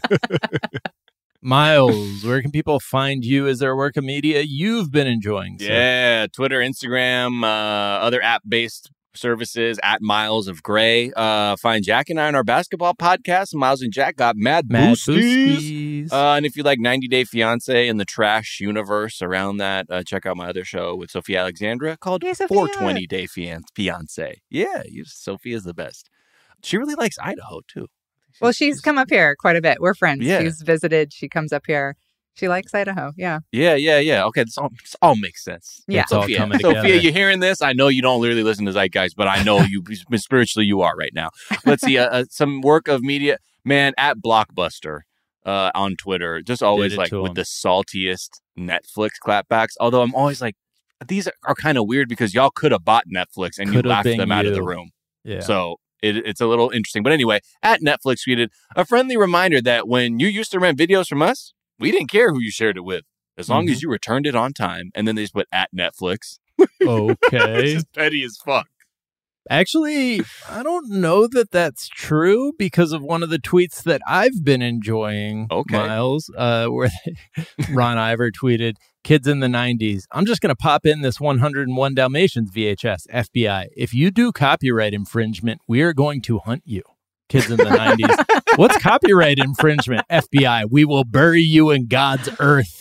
Miles, where can people find you? Is there a work of media you've been enjoying? sir? Yeah, Twitter, Instagram, uh, other app-based services at Miles of Gray. Uh, find Jack and I on our basketball podcast. Miles and Jack got Mad, Mad Boosties. Boosties. Uh, and if you like ninety Day Fiancé and the trash universe around that, uh, check out my other show with Sophia Alexandra called Hey, Sophia. four twenty Day Fian- Fiancé. Yeah, you, Sophia's the best. She really likes Idaho, too. Well, she's come up here quite a bit. We're friends. Yeah. She's visited. She comes up here. She likes Idaho. Yeah. Yeah, yeah, yeah. Okay, this all, this all makes sense. Yeah. It's all Sophia, coming Sophia, together. you hearing this? I know you don't literally listen to Zeitgeist, but I know you spiritually you are right now. Let's see, uh, uh, some work of media. Man, at Blockbuster uh, on Twitter, just always Did it like to with him. the saltiest Netflix clapbacks. Although I'm always like, these are, are kind of weird because y'all could have bought Netflix and you Could have laughed been them out of the you. room. Yeah. So it, it's a little interesting. But anyway, at Netflix tweeted a friendly reminder that when you used to rent videos from us, we didn't care who you shared it with, as long Mhm. as you returned it on time. And then they just put at Netflix. Okay. It's just petty as fuck. Actually, I don't know that that's true because of one of the tweets that I've been enjoying, Okay. Miles, uh, where they, Ron Iver tweeted, kids in the nineties, I'm just going to pop in this one oh one Dalmatians V H S, F B I. If you do copyright infringement, we are going to hunt you. Kids in the nineties. What's copyright infringement? F B I. We will bury you in God's earth.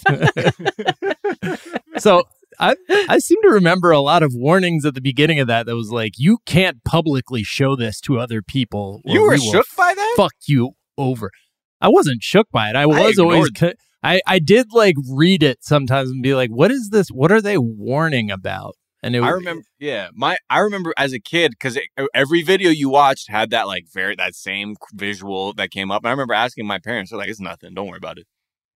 So I I seem to remember a lot of warnings at the beginning of that that was like, you can't publicly show this to other people. or You were we will shook by that? Fuck you over. I wasn't shook by it. I was always, ignored- co- I, I did like read it sometimes and be like, what is this? What are they warning about? And it I was, remember, yeah, my I remember as a kid because every video you watched had that like very that same visual that came up. And I remember asking my parents, they're like, "It's nothing. Don't worry about it."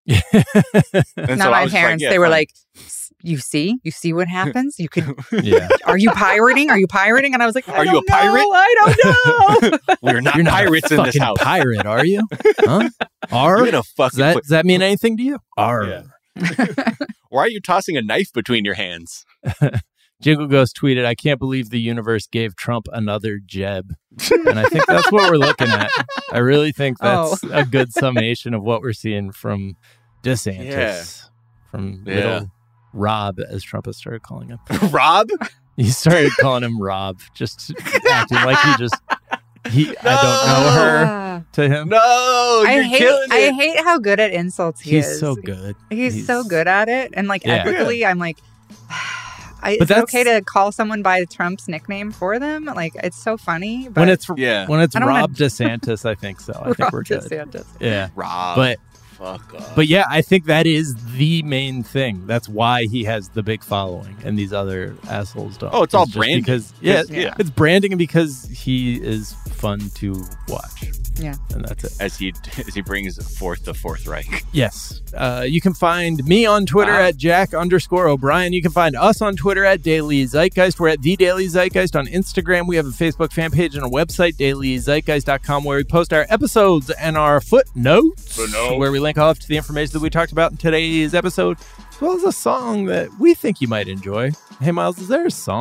And Not so I my was just like, parents. yeah, they were fine. like, "S- you see? You see what happens? You could, yeah. are you pirating? Are you pirating? And I was like, I Are you don't a pirate? know. I don't know. We're not You're not pirates a in this fucking house. pirate, are you? Huh? Are? You're gonna Does fucking that, put- does that mean anything to you? Are. Yeah. Why are you tossing a knife between your hands? Jingle Ghost tweeted, I can't believe the universe gave Trump another jeb. And I think that's what we're looking at. I really think that's Oh. a good summation of what we're seeing from DeSantis. Yeah. From Yeah. little Rob, as Trump has started calling him. Rob? He started calling him Rob, just acting like he just, he, I don't know her Ah. to him. No, I you're hate, killing I it. hate how good at insults he He's is. so good. He's, so good at it. And like Yeah. ethically, I'm like, I, But is it that's- okay to call someone by Trump's nickname for them? Like, it's so funny. But When it's Yeah. when it's I don't wanna- Rob DeSantis, I think so. I think Rob we're good. DeSantis. Yeah. Rob. But Fuck off. But yeah, I think that is the main thing. That's why he has the big following, and these other assholes don't. Oh, it's all just branding. Because yeah, It's- yeah. it's branding, and because he is fun to watch. Yeah, and that's it. As he as he brings forth the Fourth Reich. Yes. Uh, you can find me on Twitter Ah. at Jack underscore O'Brien. You can find us on Twitter at Daily Zeitgeist. We're at The Daily Zeitgeist on Instagram. We have a Facebook fan page and a website, daily zeitgeist dot com, where we post our episodes and our footnotes, Footnote. where we link off to the information that we talked about in today's episode, as well as a song that we think you might enjoy. Hey, Miles, is there a song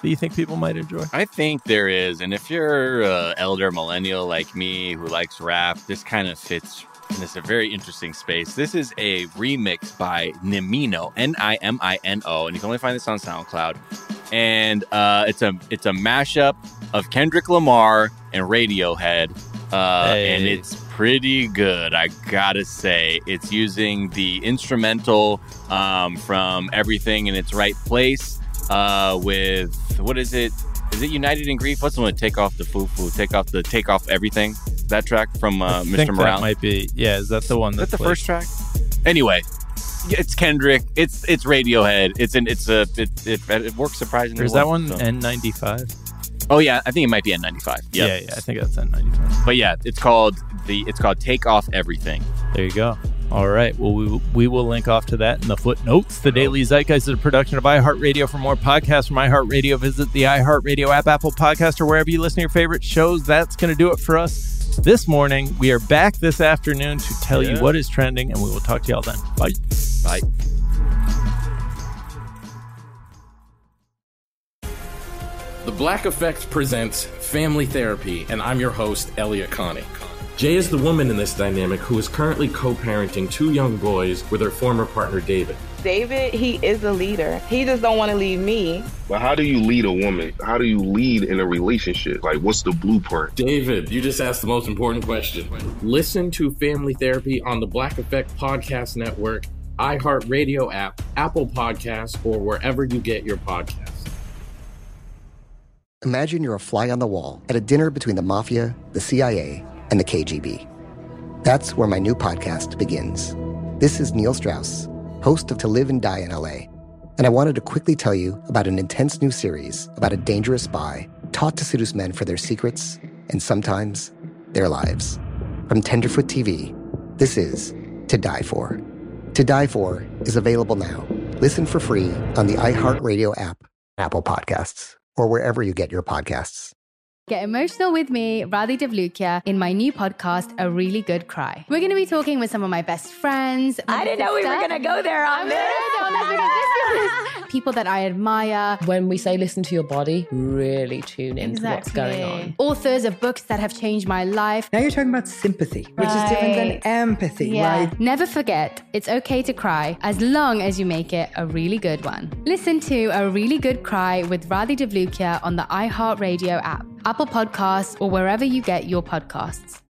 that you think people might enjoy? I think there is. And if you're an elder millennial like me who likes rap, this kind of fits in this a very interesting space. This is a remix by Nimino, N I M I N O, and you can only find this on SoundCloud. And uh, it's a it's a mashup of Kendrick Lamar and Radiohead, uh, hey. and it's pretty good, I gotta say. It's using the instrumental um, from Everything in Its Right Place uh, with, what is it? Is it United in Grief? What's the one? Take Off the Foo-Foo, Take Off the Take Off Everything? That track from uh, Mister Morale? Morale? That might be. Yeah, is that the one? Is that the first track? Anyway. It's Kendrick. It's it's Radiohead. It's an it's a it it, it works surprisingly. Or is well, that one so. N ninety-five? Oh yeah, I think it might be N ninety-five. Yep. Yeah, yeah, I think that's N ninety-five. But yeah, it's called the it's called Take Off Everything. There you go. All right. Well, we we will link off to that in the footnotes. The Daily Zeitgeist is a production of iHeartRadio. For more podcasts from iHeartRadio, visit the iHeartRadio app, Apple Podcast, or wherever you listen to your favorite shows. That's going to do it for us this morning. We are back this afternoon to tell yeah. you what is trending, and we will talk to y'all then. Bye. Bye. The Black Effect presents Family Therapy, and I'm your host, Elliot Connie. Jay is the woman in this dynamic who is currently co-parenting two young boys with her former partner, David. David, he is a leader. He just don't want to leave me. But how do you lead a woman? How do you lead in a relationship? Like, what's the blueprint? David, you just asked the most important question. Listen to Family Therapy on the Black Effect Podcast Network, iHeartRadio app, Apple Podcasts, or wherever you get your podcasts. Imagine you're a fly on the wall at a dinner between the mafia, the C I A, and the K G B. That's where my new podcast begins. This is Neil Strauss, host of To Live and Die in L A, and I wanted to quickly tell you about an intense new series about a dangerous spy taught to seduce men for their secrets and sometimes their lives. From Tenderfoot T V, this is To Die For. To Die For is available now. Listen for free on the iHeartRadio app, Apple Podcasts, or wherever you get your podcasts. Get emotional with me, Radhi Devlukia, in my new podcast, A Really Good Cry. We're going to be talking with some of my best friends. I didn't know we were going to go there on this. People that I admire. When we say listen to your body, really tune into exactly. what's going on. Authors of books that have changed my life. Now you're talking about sympathy, which right. is different than empathy, yeah. right? Never forget, it's okay to cry as long as you make it a really good one. Listen to A Really Good Cry with Radhi Devlukia on the iHeartRadio app, Apple Podcasts, or wherever you get your podcasts.